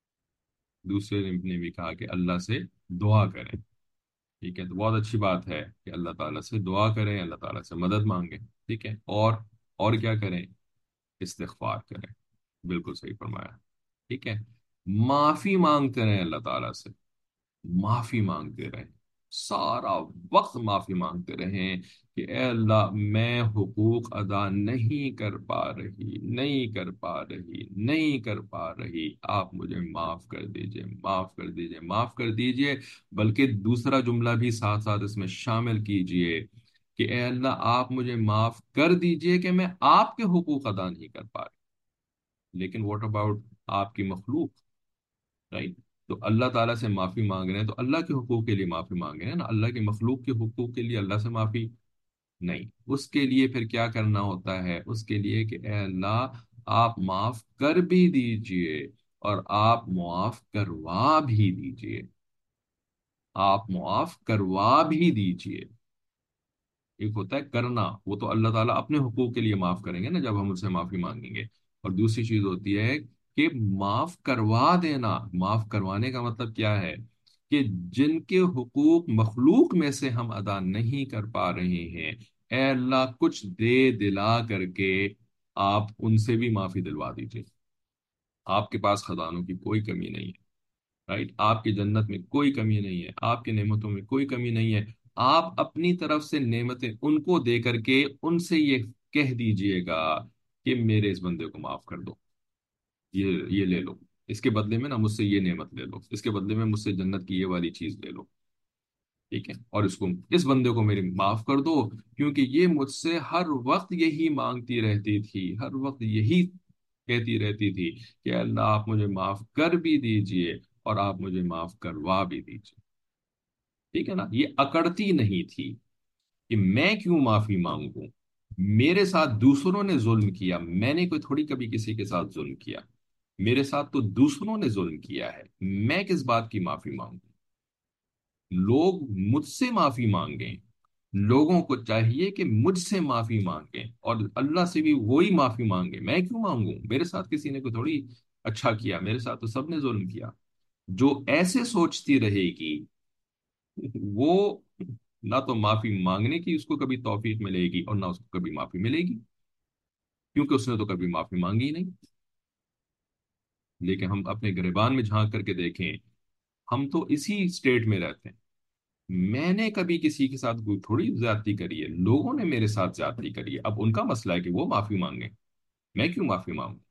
دوسرے نے بھی کہا کہ اللہ سے دعا کریں، ٹھیک ہے؟ تو بہت اچھی بات ہے کہ اللہ تعالیٰ سے دعا کریں، اللہ تعالیٰ سے مدد مانگیں، ٹھیک ہے؟ اور اور کیا کریں؟ استغفار کریں، بالکل صحیح فرمایا، ٹھیک ہے؟ معافی مانگتے رہیں اللہ تعالیٰ سے، معافی مانگتے رہیں، سارا وقت معافی مانگتے رہیں کہ اے اللہ میں حقوق ادا نہیں کر پا رہی، نہیں کر پا رہی، نہیں کر پا رہی، آپ مجھے معاف کر دیجئے، معاف کر دیجئے، معاف کر دیجئے۔ بلکہ دوسرا جملہ بھی ساتھ ساتھ اس میں شامل کیجئے کہ اے اللہ آپ مجھے معاف کر دیجئے کہ میں آپ کے حقوق ادا نہیں کر پا رہی، لیکن واٹ اباؤٹ آپ کی مخلوق، رائٹ؟ تو اللہ تعالیٰ سے معافی مانگ رہے ہیں تو اللہ کے حقوق کے لیے معافی مانگ رہے ہیں نا، اللہ کے مخلوق کے حقوق کے لیے اللہ سے معافی نہیں۔ اس کے لیے پھر کیا کرنا ہوتا ہے؟ اس کے لیے کہ اے اللہ آپ معاف کر بھی دیجئے اور آپ معاف کروا بھی دیجئے، آپ معاف کروا بھی دیجئے۔ ایک ہوتا ہے کرنا، وہ تو اللہ تعالیٰ اپنے حقوق کے لیے معاف کریں گے نا جب ہم اس سے معافی مانگیں گے، اور دوسری چیز ہوتی ہے کہ معاف کروا دینا۔ معاف کروانے کا مطلب کیا ہے؟ کہ جن کے حقوق مخلوق میں سے ہم ادا نہیں کر پا رہے ہیں، اے اللہ کچھ دے دلا کر کے آپ ان سے بھی معافی دلوا دیجیے۔ آپ کے پاس خزانوں کی کوئی کمی نہیں ہے، رائٹ؟ آپ کی جنت میں کوئی کمی نہیں ہے، آپ کی نعمتوں میں کوئی کمی نہیں ہے، آپ اپنی طرف سے نعمتیں ان کو دے کر کے ان سے یہ کہہ دیجئے گا کہ میرے اس بندے کو معاف کر دو، یہ یہ لے لو، اس کے بدلے میں نا مجھ سے یہ نعمت لے لو، اس کے بدلے میں مجھ سے جنت کی یہ والی چیز لے لو، ٹھیک ہے؟ اور اس کو، اس بندے کو میری معاف کر دو کیونکہ یہ مجھ سے ہر وقت یہی مانگتی رہتی تھی، ہر وقت یہی کہتی رہتی تھی کہ اللہ آپ مجھے معاف کر بھی دیجئے اور آپ مجھے معاف کروا بھی دیجئے، ٹھیک ہے نا؟ یہ اکڑتی نہیں تھی کہ میں کیوں معافی مانگوں، میرے ساتھ دوسروں نے ظلم کیا، میں نے کوئی تھوڑی کبھی کسی کے ساتھ ظلم کیا، میرے ساتھ تو دوسروں نے ظلم کیا ہے، میں کس بات کی معافی مانگوں؟ لوگ مجھ سے معافی مانگیں، لوگوں کو چاہیے کہ مجھ سے معافی مانگیں اور اللہ سے بھی وہی معافی مانگیں، میں کیوں مانگوں؟ میرے ساتھ کسی نے کوئی تھوڑی اچھا کیا، میرے ساتھ تو سب نے ظلم کیا۔ جو ایسے سوچتی رہے گی وہ نہ تو معافی مانگنے کی اس کو کبھی توفیق ملے گی اور نہ اس کو کبھی معافی ملے گی، کیونکہ اس نے تو کبھی معافی مانگی ہی نہیں، لیکن ہم اپنے گریبان میں جھانک کر کے دیکھیں، ہم تو اسی اسٹیٹ میں رہتے ہیں۔ میں نے کبھی کسی کے ساتھ کوئی تھوڑی زیادتی کری ہے، لوگوں نے میرے ساتھ زیادتی کری ہے، اب ان کا مسئلہ ہے کہ وہ معافی مانگیں، میں کیوں معافی مانگوں؟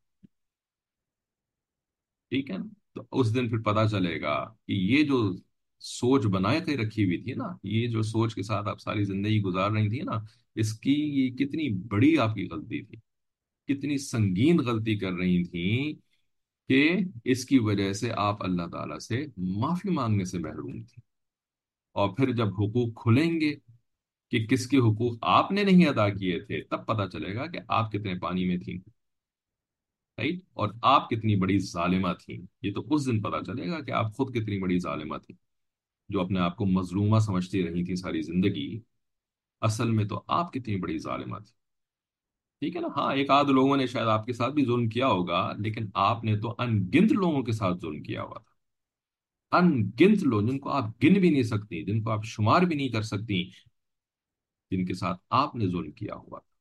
ٹھیک ہے نا؟ تو اس دن پھر پتا چلے گا کہ یہ جو سوچ بنا کے رکھی ہوئی تھی نا، یہ جو سوچ کے ساتھ آپ ساری زندگی گزار رہی تھی نا، اس کی یہ کتنی بڑی آپ کی غلطی تھی، کتنی سنگین غلطی کر رہی تھیں کہ اس کی وجہ سے آپ اللہ تعالی سے معافی مانگنے سے محروم تھی۔ اور پھر جب حقوق کھلیں گے کہ کس کے حقوق آپ نے نہیں ادا کیے تھے، تب پتا چلے گا کہ آپ کتنے پانی میں تھیں، رائٹ؟ اور آپ کتنی بڑی ظالمہ تھیں، یہ تو اس دن پتا چلے گا کہ آپ خود کتنی بڑی ظالمہ تھیں، جو اپنے آپ کو مظلومہ سمجھتی رہی تھی ساری زندگی، اصل میں تو آپ کتنی بڑی ظالمہ تھی۔ ٹھیک ہے نا؟ ہاں، ایک آدھ لوگوں نے شاید آپ کے ساتھ بھی ظلم کیا ہوگا، لیکن آپ نے تو ان گنت لوگوں کے ساتھ ظلم کیا ہوا تھا، ان گنت لوگ جن کو آپ گن بھی نہیں سکتی، جن کو آپ شمار بھی نہیں کر سکتی، جن کے ساتھ آپ نے ظلم کیا ہوا تھا۔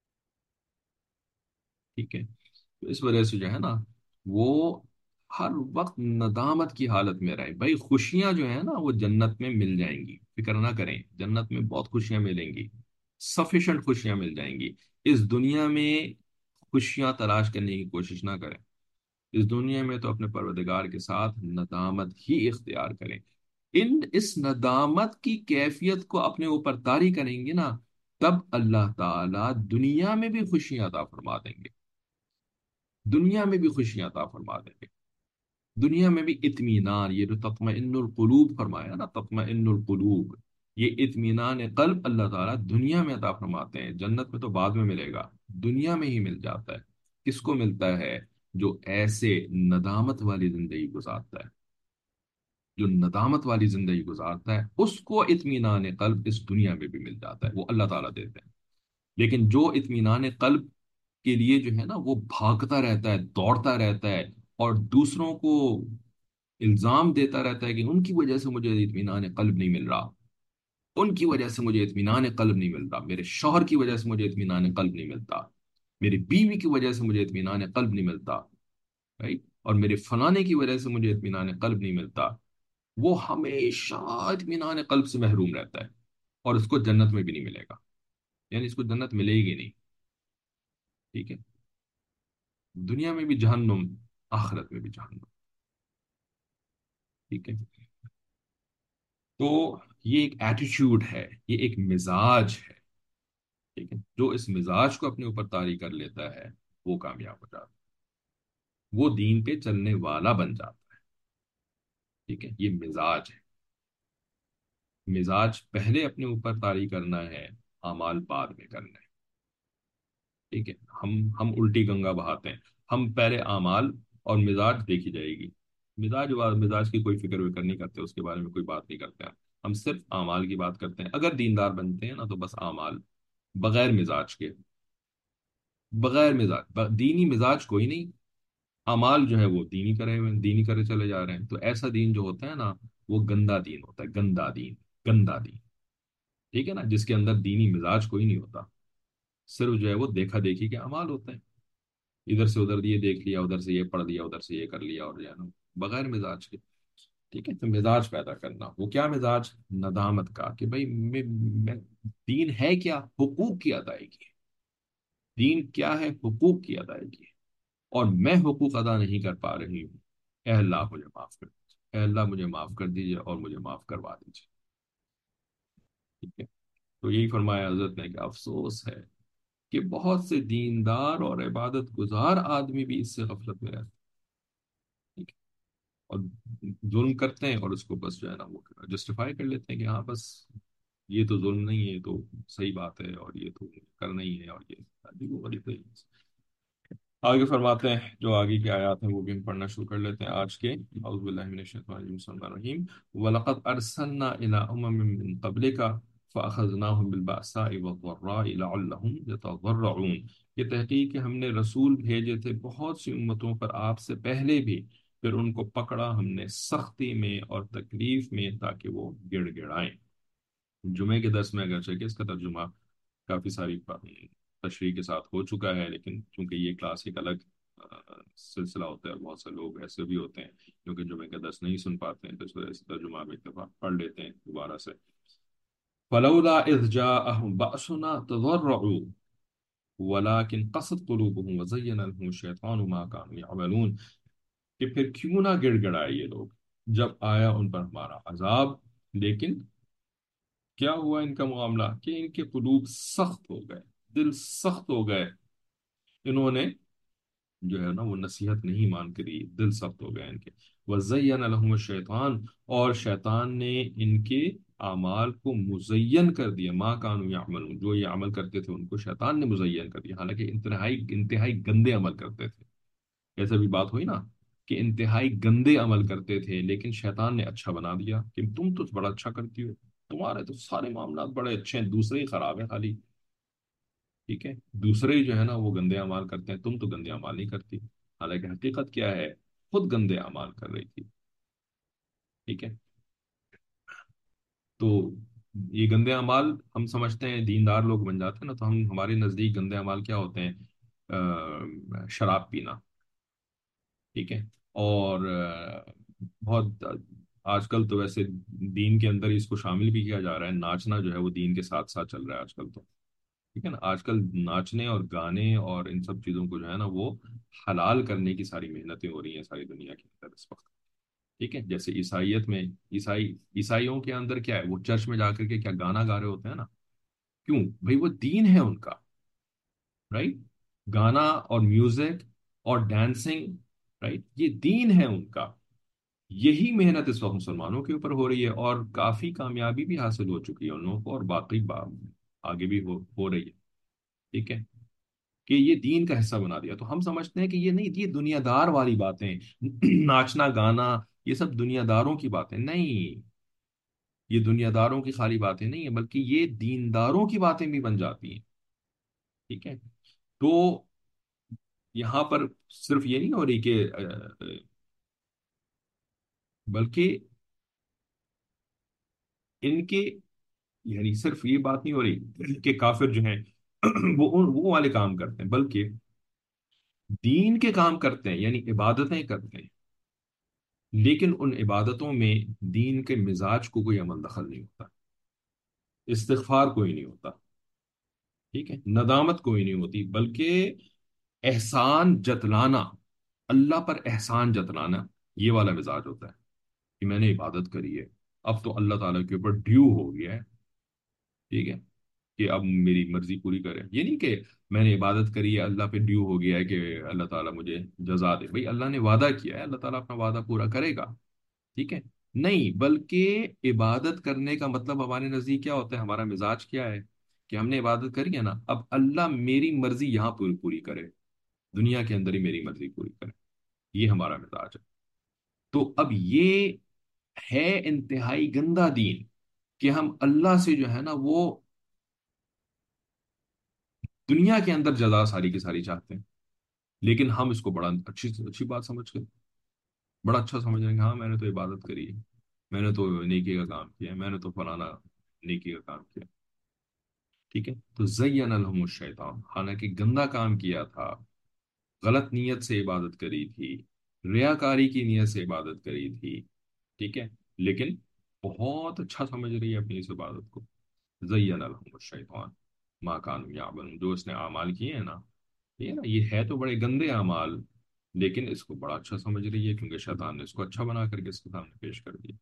ٹھیک ہے؟ تو اس وجہ سے جو ہے نا، وہ ہر وقت ندامت کی حالت میں رہے بھائی۔ خوشیاں جو ہے نا وہ جنت میں مل جائیں گی، فکر نہ کریں، جنت میں بہت خوشیاں ملیں گی، سفیشنٹ خوشیاں مل جائیں گی۔ اس دنیا میں خوشیاں تلاش کرنے کی کوشش نہ کریں، اس دنیا میں تو اپنے پروردگار کے ساتھ ندامت ہی اختیار کریں۔ ان اس ندامت کی کیفیت کو اپنے اوپر طاری کریں گے نا، تب اللہ تعالی دنیا میں بھی خوشیاں عطا فرما دیں گے، دنیا میں بھی خوشیاں عطا فرما دیں گے، دنیا میں بھی اطمینان، یہ جو تطمئن القلوب فرمایا نا، تطمئن القلوب، یہ اطمینان قلب اللہ تعالیٰ دنیا میں عطا فرماتے ہیں، جنت میں تو بعد میں ملے گا، دنیا میں ہی مل جاتا ہے۔ کس کو ملتا ہے؟ جو ایسے ندامت والی زندگی گزارتا ہے، جو ندامت والی زندگی گزارتا ہے اس کو اطمینان قلب اس دنیا میں بھی مل جاتا ہے، وہ اللہ تعالیٰ دیتے ہیں۔ لیکن جو اطمینان قلب کے لیے جو ہے نا وہ بھاگتا رہتا ہے، دوڑتا رہتا ہے، اور دوسروں کو الزام دیتا رہتا ہے کہ ان کی وجہ سے مجھے اطمینان قلب نہیں مل رہا، ان کی وجہ سے مجھے اطمینان قلب نہیں ملتا، میرے شوہر کی وجہ سے مجھے اطمینان قلب نہیں ملتا، میری بیوی کی وجہ سے مجھے اطمینان قلب نہیں ملتا، right؟ اور میرے فلانے کی وجہ سے مجھے اطمینان قلب نہیں ملتا، وہ ہمیشہ اطمینان قلب سے محروم رہتا ہے، اور اس کو جنت میں بھی نہیں ملے گا، یعنی اس کو جنت ملے گی نہیں۔ ٹھیک ہے؟ دنیا میں بھی جہنم، آخرت میں بھی جہنم۔ ٹھیک ہے؟ تو یہ ایک ایٹیٹیوڈ ہے، یہ ایک مزاج ہے۔ ٹھیک ہے؟ جو اس مزاج کو اپنے اوپر طاری کر لیتا ہے وہ کامیاب ہو جاتا ہے، وہ دین پہ چلنے والا بن جاتا ہے۔ ٹھیک ہے؟ یہ مزاج ہے، مزاج پہلے اپنے اوپر طاری کرنا ہے، اعمال بعد میں کرنا ہے۔ ٹھیک ہے؟ ہم ہم الٹی گنگا بہاتے ہیں، ہم پہلے اعمال، اور مزاج دیکھی جائے گی، مزاج مزاج کی کوئی فکر وکر نہیں کرتے، اس کے بارے میں کوئی بات نہیں کرتے ہیں، ہم صرف اعمال کی بات کرتے ہیں۔ اگر دیندار بنتے ہیں نا تو بس اعمال، بغیر مزاج کے، بغیر مزاج ب- دینی مزاج کوئی نہیں، اعمال جو ہے وہ دینی کرے ہوئے ہیں، دینی کرے چلے جا رہے ہیں، تو ایسا دین جو ہوتا ہے نا وہ گندا دین ہوتا ہے، گندا دین، گندا دین۔ ٹھیک ہے نا؟ جس کے اندر دینی مزاج کوئی نہیں ہوتا، صرف جو ہے وہ دیکھا دیکھی کے اعمال ہوتے ہیں، ادھر سے ادھر یہ دیکھ لیا، ادھر سے یہ پڑھ لیا، ادھر سے یہ کر لیا، اور جو ہے نا بغیر مزاج کے۔ ٹھیک ہے؟ تو مزاج پیدا کرنا، وہ کیا مزاج؟ ندامت کا، کہ بھائی میں میں دین ہے کیا؟ حقوق کی ادائیگی، دین کیا ہے؟ حقوق کی ادائیگی، اور میں حقوق ادا نہیں کر پا رہی ہوں، اے اللہ مجھے معاف کر دیجیے، اے اللہ مجھے معاف کر دیجیے اور مجھے معاف کروا دیجیے۔ ٹھیک ہے؟ تو یہی فرمایا حضرت نے کہ افسوس ہے کہ بہت سے دیندار اور عبادت گزار آدمی بھی اس سے غفلت میں رہتے ہیں، ٹھیک ہے؟ اور ظلم کرتے ہیں، اور اس کو بس جو ہے نا وہ جسٹیفائی کر لیتے ہیں کہ ہاں بس یہ تو ظلم نہیں ہے، یہ تو صحیح بات ہے، اور یہ تو کرنا ہی ہے، اور یہ عجیب و غریب ہے۔ آگے فرماتے ہیں، جو آگے کی آیات ہیں وہ بھی ہم پڑھنا شروع کر لیتے ہیں آج کے۔ اعوذ باللہ من الشیطان الرجیم، بسم اللہ الرحمن الرحیم۔ وَلَقَدْ أَرْسَلْنَا إِلَىٰ أُمَمٍ مِّن قَبْلِكَ فَأَخَذْنَاهُم بِالْبَأْسَاءِ وَالضَّرَّاءِ لَعَلَّهُمْ يَتَضَرَّعُونَ۔ یہ تحقیق کہ ہم نے رسول بھیجے تھے بہت سی امتوں پر آپ سے پہلے بھی، پھر ان کو پکڑا ہم نے سختی میں اور تکلیف میں تاکہ وہ گڑ گڑائیں۔ جمعے کے درس میں اگرچہ کہ اس کا ترجمہ کافی ساری تشریح کے ساتھ ہو چکا ہے، لیکن چونکہ یہ کلاس ایک الگ آ، سلسلہ ہوتا ہے، بہت سے لوگ ایسے بھی ہوتے ہیں کیونکہ جمعے کا درس نہیں سن پاتے ہیں، تو اس وجہ سے ترجمہ بھی ایک دفعہ پڑھ لیتے ہیں دوبارہ سے. فلولا اذ جاءهم بأسنا تضرعوا ولكن قست قلوبهم وزين لهم الشيطان ما كانوا يعملون. کہ پھر کیوں نہ گڑ گڑائے یہ لوگ جب آیا ان پر ہمارا عذاب، لیکن کیا ہوا ان کا معاملہ کہ ان کے قلوب سخت ہو گئے، دل سخت ہو گئے. انہوں نے جو ہے نا وہ نصیحت نہیں مان کری، دل سخت ہو گئے ان کے. وزین لهم الشیطان، اور شیطان نے ان کے اعمال کو مزین کر دیا. ما کانوا یعملون، جو یہ عمل کرتے تھے ان کو شیطان نے مزین کر دیا، حالانکہ انتہائی انتہائی گندے عمل کرتے تھے. ایسا بھی بات ہوئی نا کہ انتہائی گندے عمل کرتے تھے لیکن شیطان نے اچھا بنا دیا کہ تم تو بڑا اچھا کرتی ہو، تمہارے تو سارے معاملات بڑے اچھے ہیں، دوسرے ہی خراب ہیں خالی. ٹھیک ہے، دوسرے ہی جو ہے نا وہ گندے اعمال کرتے ہیں، تم تو گندے اعمال نہیں کرتی. حالانکہ حقیقت کیا ہے، خود گندے اعمال کر رہی تھی. ٹھیک ہے. تو یہ گندے اعمال ہم سمجھتے ہیں دیندار لوگ بن جاتے ہیں نا، تو ہم ہمارے نزدیک گندے اعمال کیا ہوتے ہیں؟ آ، شراب پینا. ٹھیک ہے. اور آ، بہت آج کل تو ویسے دین کے اندر اس کو شامل بھی کیا جا رہا ہے، ناچنا جو ہے وہ دین کے ساتھ ساتھ چل رہا ہے آج کل تو. ٹھیک ہے نا، آج کل ناچنے اور گانے اور ان سب چیزوں کو جو ہے نا وہ حلال کرنے کی ساری محنتیں ہو رہی ہیں ساری دنیا کے اندر اس وقت. ٹھیک ہے. جیسے عیسائیت میں، عیسائی عیسائیوں کے اندر کیا ہے، وہ چرچ میں جا کر کے کیا گانا گا رہے ہوتے ہیں نا. کیوں بھائی؟ وہ دین ہے ان کا، رائٹ. گانا اور میوزک اور ڈانسنگ، رائٹ، یہ دین ہے ان کا. یہی محنت اس وقت مسلمانوں کے اوپر ہو رہی ہے اور کافی کامیابی بھی حاصل ہو چکی ہے ان لوگوں کو، اور باقی با آگے بھی ہو ہو رہی ہے. ٹھیک ہے. کہ یہ دین کا حصہ بنا دیا، تو ہم سمجھتے ہیں کہ یہ نہیں، یہ دنیا دار والی باتیں ناچنا گانا، یہ سب دنیا داروں کی باتیں نہیں. یہ دنیا داروں کی خالی باتیں نہیں ہیں بلکہ یہ دینداروں کی باتیں بھی بن جاتی ہیں. ٹھیک ہے. تو یہاں پر صرف یہ نہیں ہو رہی کہ اہ، اہ، بلکہ ان کے، یعنی صرف یہ بات نہیں ہو رہی کہ کافر جو ہیں وہ ان وہ والے کام کرتے ہیں، بلکہ دین کے کام کرتے ہیں، یعنی عبادتیں کرتے ہیں، لیکن ان عبادتوں میں دین کے مزاج کو کوئی عمل دخل نہیں ہوتا، استغفار کوئی نہیں ہوتا. ٹھیک ہے. ندامت کوئی نہیں ہوتی، بلکہ احسان جتلانا، اللہ پر احسان جتلانا، یہ والا مزاج ہوتا ہے کہ میں نے عبادت کری ہے، اب تو اللہ تعالیٰ کے اوپر ڈیو ہو گیا ہے. ٹھیک ہے. کہ اب میری مرضی پوری کرے، یہ نہیں کہ میں نے عبادت کری ہے اللہ پہ ڈیو ہو گیا ہے کہ اللہ تعالیٰ مجھے جزا دے. بھائی اللہ نے وعدہ کیا ہے، اللہ تعالیٰ اپنا وعدہ پورا کرے گا. ٹھیک ہے. نہیں، بلکہ عبادت کرنے کا مطلب ہمارے نزدیک کیا ہوتا ہے، ہمارا مزاج کیا ہے کہ ہم نے عبادت کری ہے نا، اب اللہ میری مرضی یہاں پوری پوری کرے، دنیا کے اندر ہی میری مرضی پوری کرے. یہ ہمارا مزاج ہے. تو اب یہ ہے انتہائی گندا دین کہ ہم اللہ سے جو ہے نا وہ دنیا کے اندر جزا ساری کی ساری چاہتے ہیں، لیکن ہم اس کو بڑا اچھی اچھی بات سمجھ کے بڑا اچھا سمجھ رہے ہیں کہ ہاں میں نے تو عبادت کری ہے، میں نے تو نیکی کا کام کیا ہے، میں نے تو فلانا نیکی کا کام کیا. ٹھیک ہے. تو زین لهم الشیطان، حالانکہ گندا کام کیا تھا، غلط نیت سے عبادت کری تھی، ریاکاری کی نیت سے عبادت کری تھی. ٹھیک ہے. لیکن بہت اچھا سمجھ رہی ہے اپنی اس عبادت کو. زین لهم الشیطان ما كانوا يعملون، جو اس نے اعمال کیے ہیں نا، یہ نا یہ ہے تو بڑے گندے اعمال، لیکن اس کو بڑا اچھا سمجھ رہی ہے کیونکہ شیطان نے اس کو اچھا بنا کر کے اس کے سامنے پیش کر دیا.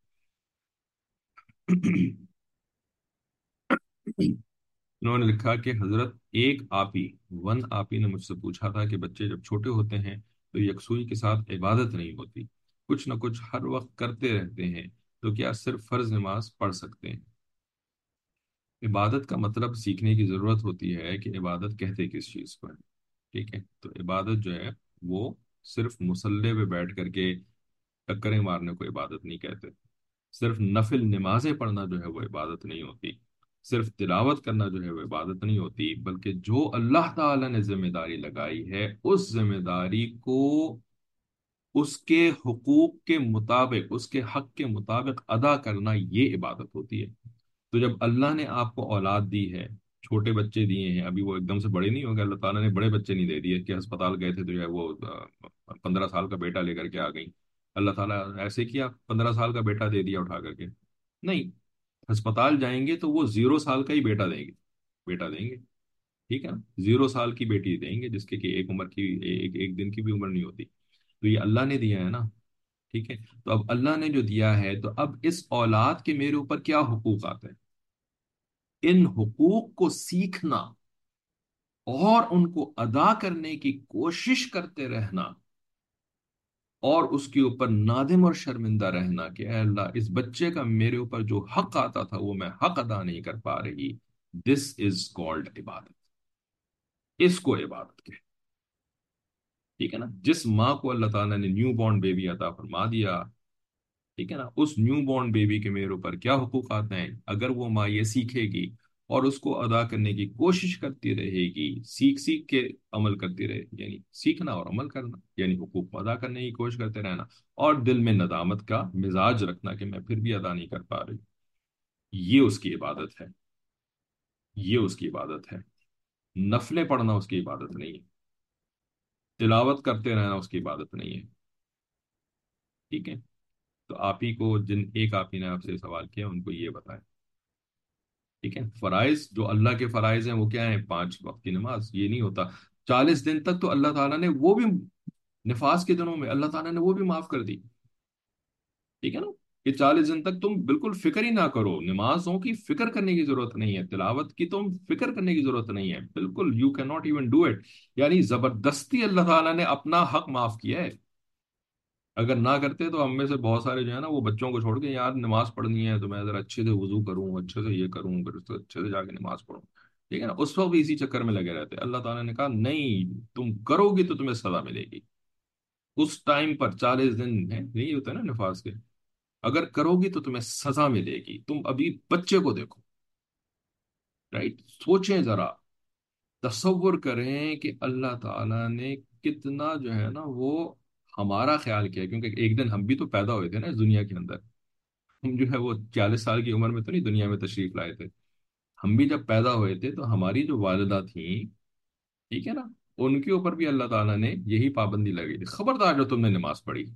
انہوں نے لکھا کہ حضرت ایک آپی، ون آپی نے مجھ سے پوچھا تھا کہ بچے جب چھوٹے ہوتے ہیں تو یکسوئی کے ساتھ عبادت نہیں ہوتی، کچھ نہ کچھ ہر وقت کرتے رہتے ہیں، تو کیا صرف فرض نماز پڑھ سکتے ہیں؟ عبادت کا مطلب سیکھنے کی ضرورت ہوتی ہے کہ عبادت کہتے کس چیز کو ہے. ٹھیک ہے. تو عبادت جو ہے وہ صرف مصلے پہ بیٹھ کر کے ٹکریں مارنے کو عبادت نہیں کہتے. صرف نفل نمازیں پڑھنا جو ہے وہ عبادت نہیں ہوتی. صرف تلاوت کرنا جو ہے وہ عبادت نہیں ہوتی، بلکہ جو اللہ تعالی نے ذمہ داری لگائی ہے اس ذمہ داری کو اس کے حقوق کے مطابق، اس کے حق کے مطابق ادا کرنا، یہ عبادت ہوتی ہے. تو جب اللہ نے آپ کو اولاد دی ہے، چھوٹے بچے دیے ہیں، ابھی وہ ایک دم سے بڑے نہیں ہو گئے، اللہ تعالیٰ نے بڑے بچے نہیں دے دیے کہ ہسپتال گئے تھے تو جو ہے وہ پندرہ سال کا بیٹا لے کر کے آ گئی، اللہ تعالیٰ ایسے کیا پندرہ سال کا بیٹا دے دیا اٹھا کر کے؟ نہیں، ہسپتال جائیں گے تو وہ زیرو سال کا ہی بیٹا دیں گے، بیٹا دیں گے، ٹھیک ہے نا، زیرو سال کی بیٹی دیں گے جس کے کہ ایک عمر کی ایک ایک دن کی بھی عمر نہیں ہوتی، تو یہ اللہ نے دیا ہے نا، ٹھیک ہے؟ تو اب اللہ نے جو دیا ہے تو اب اس اولاد کے میرے اوپر کیا حقوق آتے ہیں؟ ان حقوق کو سیکھنا اور ان کو ادا کرنے کی کوشش کرتے رہنا، اور اس کے اوپر نادم اور شرمندہ رہنا کہ اے اللہ اس بچے کا میرے اوپر جو حق آتا تھا وہ میں حق ادا نہیں کر پا رہی، دس از کالڈ عبادت، اس کو عبادت کے، ٹھیک ہے نا؟ جس ماں کو اللہ تعالیٰ نے نیو بورن بیبی عطا فرما دیا، ٹھیک ہے نا، اس نیو بورن بیبی کے میرے اوپر کیا حقوق آتے ہیں؟ اگر وہ ماں یہ سیکھے گی اور اس کو ادا کرنے کی کوشش کرتی رہے گی، سیکھ سیکھ کے عمل کرتی رہے، یعنی سیکھنا اور عمل کرنا، یعنی حقوق کو ادا کرنے کی کوشش کرتے رہنا، اور دل میں ندامت کا مزاج رکھنا کہ میں پھر بھی ادا نہیں کر پا رہی، یہ اس کی عبادت ہے، یہ اس کی عبادت ہے۔ نفلیں پڑھنا اس کی عبادت نہیں ہے، تلاوت کرتے رہنا اس کی عبادت نہیں ہے، ٹھیک ہے؟ تو آپ ہی کو جن ایک آپ ہی نے آپ سے سوال کیا ان کو یہ بتائیں، ٹھیک ہے؟ فرائض جو اللہ کے فرائض ہیں وہ کیا ہیں؟ پانچ وقت کی نماز، یہ نہیں ہوتا چالیس دن تک، تو اللہ تعالیٰ نے وہ بھی نفاس کے دنوں میں اللہ تعالیٰ نے وہ بھی معاف کر دی، ٹھیک ہے نا؟ کہ چالیس دن تک تم بالکل فکر ہی نہ کرو، نمازوں کی فکر کرنے کی ضرورت نہیں ہے، تلاوت کی تم فکر کرنے کی ضرورت نہیں ہے، بالکل you can not even do it, یعنی زبردستی اللہ تعالیٰ نے اپنا حق معاف کیا ہے۔ اگر نہ کرتے تو ہم میں سے بہت سارے جو ہے نا وہ بچوں کو چھوڑ کے یار نماز پڑھنی ہے تو میں ذرا اچھے سے وضو کروں، اچھے سے یہ کروں، پھر اس سے اچھے سے جا کے نماز پڑھوں، ٹھیک ہے نا؟ اس وقت بھی اسی چکر میں لگے رہتے، اللہ تعالیٰ نے کہا نہیں، تم کرو گی تو تمہیں سزا ملے گی، اس ٹائم پر چالیس دن ہے یہی ہوتا ہے نا نفاذ کے، اگر کرو گی تو تمہیں سزا ملے گی۔ تم ابھی بچے کو دیکھو، رائٹ؟ سوچیں ذرا، تصور کریں کہ اللہ تعالیٰ نے کتنا جو ہے نا وہ ہمارا خیال کیا، کیونکہ ایک دن ہم بھی تو پیدا ہوئے تھے نا اس دنیا کے اندر، ہم جو ہے وہ چالیس سال کی عمر میں تو نہیں دنیا میں تشریف لائے تھے، ہم بھی جب پیدا ہوئے تھے تو ہماری جو والدہ تھیں، ٹھیک ہے نا، ان کے اوپر بھی اللہ تعالیٰ نے یہی پابندی لگی تھی، خبردار جو تم نے نماز پڑھی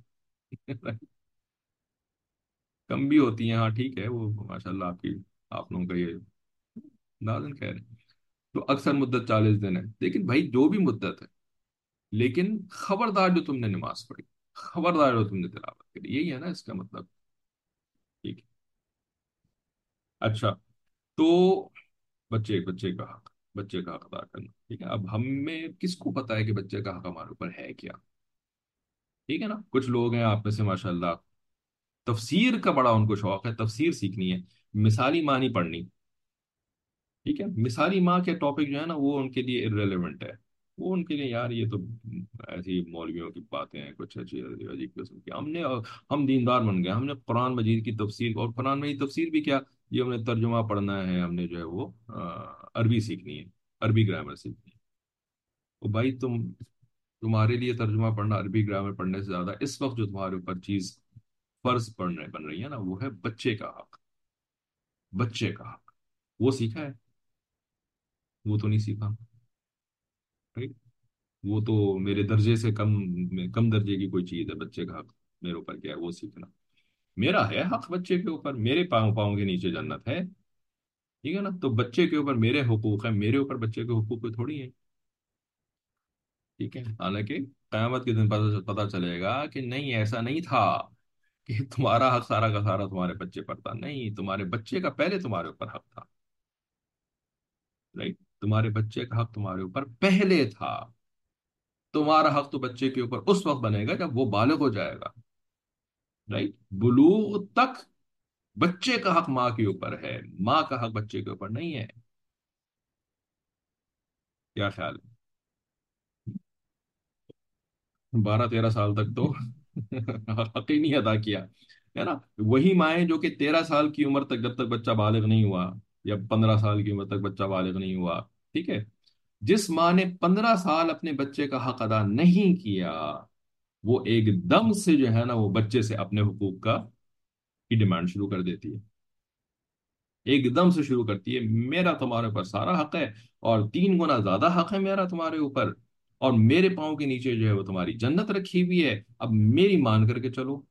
کم بھی ہوتی ہیں، ہاں ٹھیک ہے، وہ ماشاء اللہ آپ کی آپ لوگوں کا یہ نازن خیر ہے، تو اکثر مدت چالیس دن ہے، لیکن بھائی جو بھی مدت ہے، لیکن خبردار جو تم نے نماز پڑھی، خبردار جو تم نے تلاوت کری، یہی ہے نا اس کا مطلب، ٹھیک ہے؟ اچھا، تو بچے بچے کا حق، بچے کا حق ادا کرنا، ٹھیک ہے؟ اب ہم میں کس کو پتا ہے کہ بچے کا حق ہمارے اوپر ہے کیا؟ ٹھیک ہے نا، کچھ لوگ ہیں آپ میں سے ماشاء اللہ تفسیر کا بڑا ان کو شوق ہے، تفسیر سیکھنی ہے، مثالی معنی پڑھنی، ٹھیک ہے؟ مثالی ماں کے ٹاپک جو ہے نا وہ ان کے لیے ارریلیونٹ ہے، وہ ان کے لیے یار یہ تو ایسی مولویوں کی باتیں ہیں، کچھ اچھی عجیب قسم کی، ہم نے ہم دیندار بن گئے، ہم نے قرآن مجید کی تفسیر، اور قرآن مجید تفسیر بھی کیا، یہ ہم نے ترجمہ پڑھنا ہے، ہم نے جو ہے وہ آ، عربی سیکھنی ہے، عربی گرامر سیکھنی ہے، تو بھائی تم تمہارے لیے ترجمہ پڑھنا عربی گرامر پڑھنے سے زیادہ اس وقت جو تمہارے اوپر چیز فرض پڑھنے بن رہی ہے نا وہ ہے بچے کا حق، بچے کا حق، وہ سیکھا ہے؟ وہ تو نہیں سیکھا، right؟ وہ تو میرے درجے سے کم میں کم درجے کی کوئی چیز ہے، بچے کا حق میرے اوپر کیا ہے وہ سیکھنا، میرا ہے حق بچے کے اوپر، میرے پاؤں پاؤں کے نیچے جنت ہے، ٹھیک ہے نا؟ تو بچے کے اوپر میرے حقوق ہیں، میرے اوپر بچے کے حقوق کوئی تھوڑی ہیں، ٹھیک ہے؟ حالانکہ قیامت کے دن پتہ پتہ چلے گا کہ نہیں ایسا نہیں تھا کہ تمہارا حق سارا کا سارا تمہارے بچے پر تھا، نہیں، تمہارے بچے کا پہلے تمہارے اوپر حق تھا، رائٹ؟ تمہارے بچے کا حق تمہارے اوپر پہلے تھا، تمہارا حق تو بچے کے اوپر اس وقت بنے گا جب وہ بالغ ہو جائے گا، رائٹ؟ بلوغ تک بچے کا حق ماں کے اوپر ہے، ماں کا حق بچے کے اوپر نہیں ہے، کیا خیال ہے؟ بارہ تیرہ سال تک تو حق ہی نہیں ادا کیا، ہے نا؟ وہی مائیں جو کہ تیرہ سال کی عمر تک جب تک بچہ بالغ نہیں ہوا، یا پندرہ سال کی عمر تک بچہ بالغ نہیں ہوا، ٹھیک ہے، جس ماں نے پندرہ سال اپنے بچے کا حق ادا نہیں کیا، وہ ایک دم سے جو ہے نا وہ بچے سے اپنے حقوق کا کی ڈیمانڈ شروع کر دیتی ہے، ایک دم سے شروع کرتی ہے، میرا تمہارے اوپر سارا حق ہے، اور تین گنا زیادہ حق ہے میرا تمہارے اوپر، اور میرے پاؤں کے نیچے جو ہے وہ تمہاری جنت رکھی ہوئی ہے، اب میری مان کر کے چلو،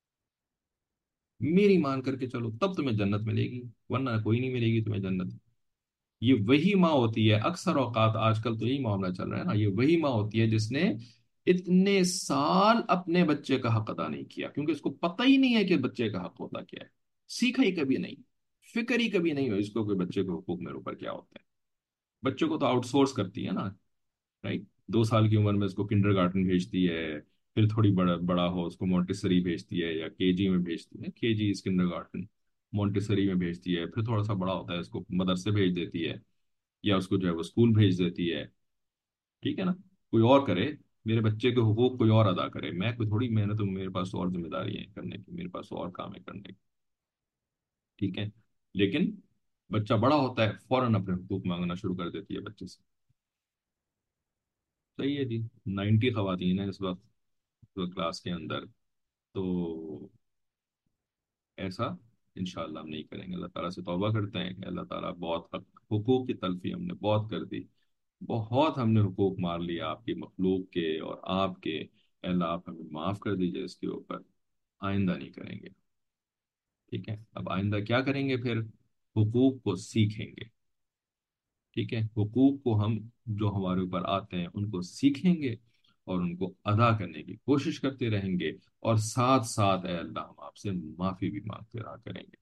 میری مان کر کے چلو تب تمہیں جنت ملے گی، ورنہ کوئی نہیں ملے گی تمہیں جنت۔ یہ وہی ماں ہوتی ہے، اکثر اوقات آج کل تو یہی معاملہ چل رہا ہے نا، یہ وہی ماں ہوتی ہے جس نے اتنے سال اپنے بچے کا حق ادا نہیں کیا، کیونکہ اس کو پتہ ہی نہیں ہے کہ بچے کا حق ہوتا کیا ہے، سیکھا ہی کبھی نہیں، فکر ہی کبھی نہیں ہو اس کو کہ بچے کے حقوق میرے اوپر کیا ہوتے ہیں۔ بچوں کو تو آؤٹ سورس کرتی ہے نا، رائٹ؟ دو سال کی عمر میں اس کو کنڈر گارٹن بھیجتی ہے، پھر تھوڑی بڑا بڑا ہو اس کو مونٹیسری بھیجتی ہے، یا کے جی میں بھیجتی ہے، کے جی از کنڈر گارٹن، مونٹیسری میں بھیجتی ہے، پھر تھوڑا سا بڑا ہوتا ہے اس کو مدرسے بھیج دیتی ہے، یا اس کو جو ہے وہ اسکول بھیج دیتی ہے، ٹھیک ہے نا؟ کوئی اور کرے، میرے بچے کے حقوق کوئی اور ادا کرے، میں کوئی تھوڑی محنت ہوں، میرے پاس اور ذمہ داری ہیں کرنے کی، میرے پاس اور کام ہے کرنے کی، ٹھیک ہے؟ لیکن بچہ بڑا ہوتا ہے فوراً اپنے حقوق مانگنا شروع کر دیتی ہے بچے سے۔ صحیح ہے جی، نائنٹی خواتین ہیں اس وقت کلاس کے اندر، تو ایسا انشاءاللہ ہم نہیں کریں گے، اللہ تعالیٰ سے توبہ کرتے ہیں کہ اللہ تعالیٰ بہت حق حقوق کی تلفی ہم نے بہت کر دی، بہت ہم نے حقوق مار لیا آپ کی مخلوق کے اور آپ کے، اے اللہ آپ ہمیں معاف کر دیجیے اس کے اوپر، آئندہ نہیں کریں گے، ٹھیک ہے؟ اب آئندہ کیا کریں گے پھر؟ حقوق کو سیکھیں گے، ٹھیک ہے؟ حقوق کو ہم جو ہمارے اوپر آتے ہیں ان کو سیکھیں گے، اور ان کو ادا کرنے کی کوشش کرتے رہیں گے، اور ساتھ ساتھ اے اللہ ہم آپ سے معافی بھی مانگتے رہا کریں گے،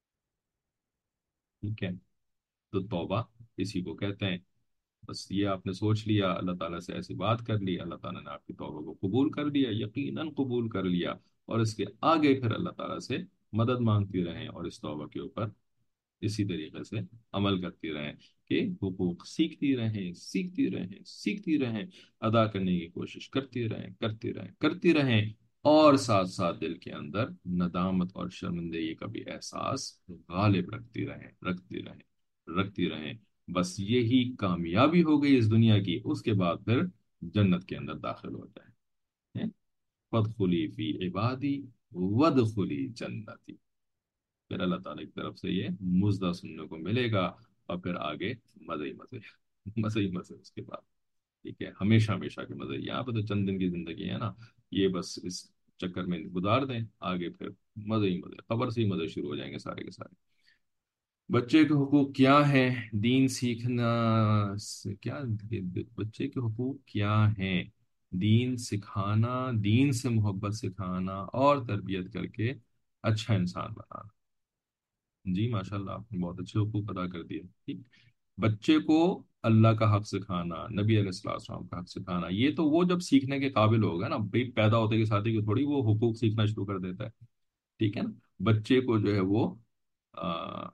ٹھیک ہے؟ تو توبہ اسی کو کہتے ہیں۔ بس یہ آپ نے سوچ لیا، اللہ تعالیٰ سے ایسی بات کر لی، اللہ تعالیٰ نے آپ کی توبہ کو قبول کر لیا، یقیناً قبول کر لیا، اور اس کے آگے پھر اللہ تعالیٰ سے مدد مانگتی رہیں، اور اس توبہ کے اوپر اسی طریقے سے عمل کرتی رہیں، کہ حقوق سیکھتی رہیں سیکھتی رہیں سیکھتی رہیں، ادا کرنے کی کوشش کرتی رہیں کرتی رہیں کرتی رہیں، اور ساتھ ساتھ دل کے اندر ندامت اور شرمندگی کا بھی احساس غالب رکھتی رہیں رکھتی رہیں رکھتی رہیں۔ بس یہی کامیابی ہو گئی اس دنیا کی، اس کے بعد پھر جنت کے اندر داخل ہو جائیں۔ فَادْخُلِي فِي عِبَادِي وَادْخُلِي جنتی، پھر اللہ تعالیٰ کی طرف سے یہ مزدہ سننے کو ملے گا، اور پھر آگے مزے ہی مزے، مزے ہی مزے اس کے بعد، ٹھیک ہے؟ ہمیشہ ہمیشہ کے مزے، یہاں پہ تو چند دن کی زندگی ہے نا، یہ بس اس چکر میں گزار دیں، آگے پھر مزے ہی مزے، خبر سے ہی مزے شروع ہو جائیں گے سارے کے سارے۔ بچے کے حقوق کیا ہیں؟ دین سیکھنا سے- کیا بچے کے حقوق کیا ہیں؟ دین سکھانا، دین سے محبت سکھانا، اور تربیت کر کے اچھا انسان بنانا۔ جی ماشاء اللہ، آپ نے بہت اچھے حقوق ادا کر دیے، ٹھیک۔ بچے کو اللہ کا حق سکھانا، نبی علیہ السلام السلام کا حق سکھانا، یہ تو وہ جب سیکھنے کے قابل ہوگا نا بھائی، پیدا ہوتے کے ساتھ ہی تھوڑی وہ حقوق سیکھنا شروع کر دیتا ہے، ٹھیک ہے نا؟ بچے کو جو ہے وہ آ،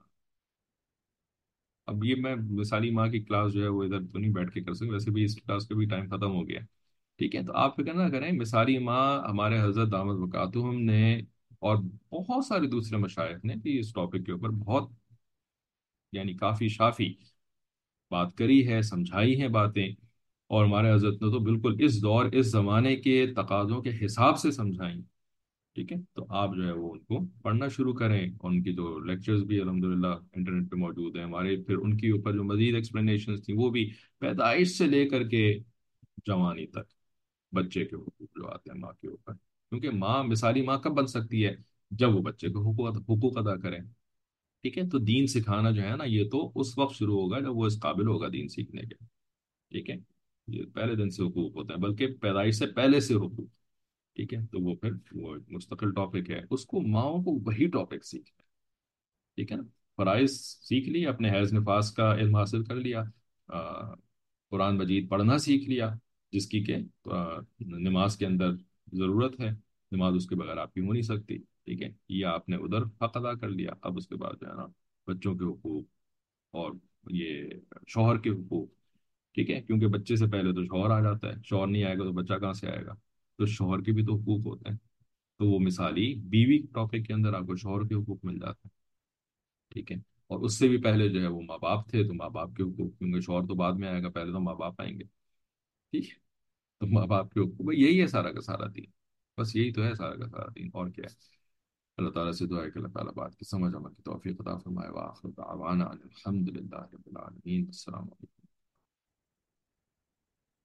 اب یہ میں مثالی ماں کی کلاس جو ہے وہ ادھر تو نہیں بیٹھ کے کر سکتے، ویسے بھی اس کلاس کا بھی ٹائم ختم ہو گیا ہے، ٹھیک ہے؟ تو آپ فکر نہ کریں، مثالی ماں ہمارے حضرت دامت برکاتہم نے اور بہت سارے دوسرے مشائخ نے بھی اس ٹاپک کے اوپر بہت، یعنی کافی شافی بات کری ہے، سمجھائی ہیں باتیں، اور ہمارے حضرت نے تو بالکل اس دور اس زمانے کے تقاضوں کے حساب سے سمجھائیں، ٹھیک ہے؟ تو آپ جو ہے وہ ان کو پڑھنا شروع کریں، اور ان کی جو لیکچرز بھی الحمدللہ انٹرنیٹ پہ موجود ہیں ہمارے، پھر ان کے اوپر جو مزید ایکسپلینیشنز تھیں وہ بھی پیدائش سے لے کر کے جوانی تک، بچے کے حقوق جو آتے ہیں ماں کے اوپر، کیونکہ ماں مثالی ماں کب بن سکتی ہے؟ جب وہ بچے کو حقوق حقوق ادا کریں، ٹھیک ہے؟ تو دین سکھانا جو ہے نا، یہ تو اس وقت شروع ہوگا جب وہ اس قابل ہوگا دین سیکھنے کے، ٹھیک ہے؟ یہ پہلے دن سے حقوق ہوتے ہیں، بلکہ پیدائش سے پہلے سے حقوق، ٹھیک ہے؟ تو وہ پھر وہ ایک مستقل ٹاپک ہے، اس کو ماؤں کو وہی ٹاپک سیکھنا ہے، ٹھیک ہے نا؟ فرائض سیکھ لی، اپنے حیض نفاس کا علم حاصل کر لیا، آ، قرآن مجید پڑھنا سیکھ لیا، جس کی کہ آ، نماز کے اندر ضرورت ہے، نماز اس کے بغیر آپ کی ہو نہیں سکتی، ٹھیک ہے؟ یہ آپ نے ادھر حق ادا کر لیا، اب اس کے بعد جو ہے نا بچوں کے حقوق، اور یہ شوہر کے حقوق، ٹھیک ہے؟ کیونکہ بچے سے پہلے تو شوہر آ جاتا ہے، شوہر نہیں آئے گا تو بچہ کہاں سے آئے گا؟ تو شوہر کے بھی تو حقوق ہوتے ہیں، تو وہ مثالی بیوی ٹاپک کے اندر آپ کو شوہر کے حقوق مل جاتے ہیں، ٹھیک ہے؟ اور اس سے بھی پہلے جو ہے وہ ماں باپ تھے، تو ماں باپ کے حقوق، کیونکہ شوہر تو بعد میں آئے گا، پہلے تو ماں باپ آئیں گے، ٹھیک ہے؟ تو ماں باپ کے حقوق، بھئی یہی ہے سارا کا سارا دین، بس یہی تو ہے سارا کا سارا دین، اور کیا ہے؟ اللہ تعالیٰ سے دعا ہے کہ اللہ تعالیٰ بات کی سمجھ عمل کی توفیق عطا فرمائے، وآخر دعوانا ان الحمد للہ رب العالمین، السلام علیکم۔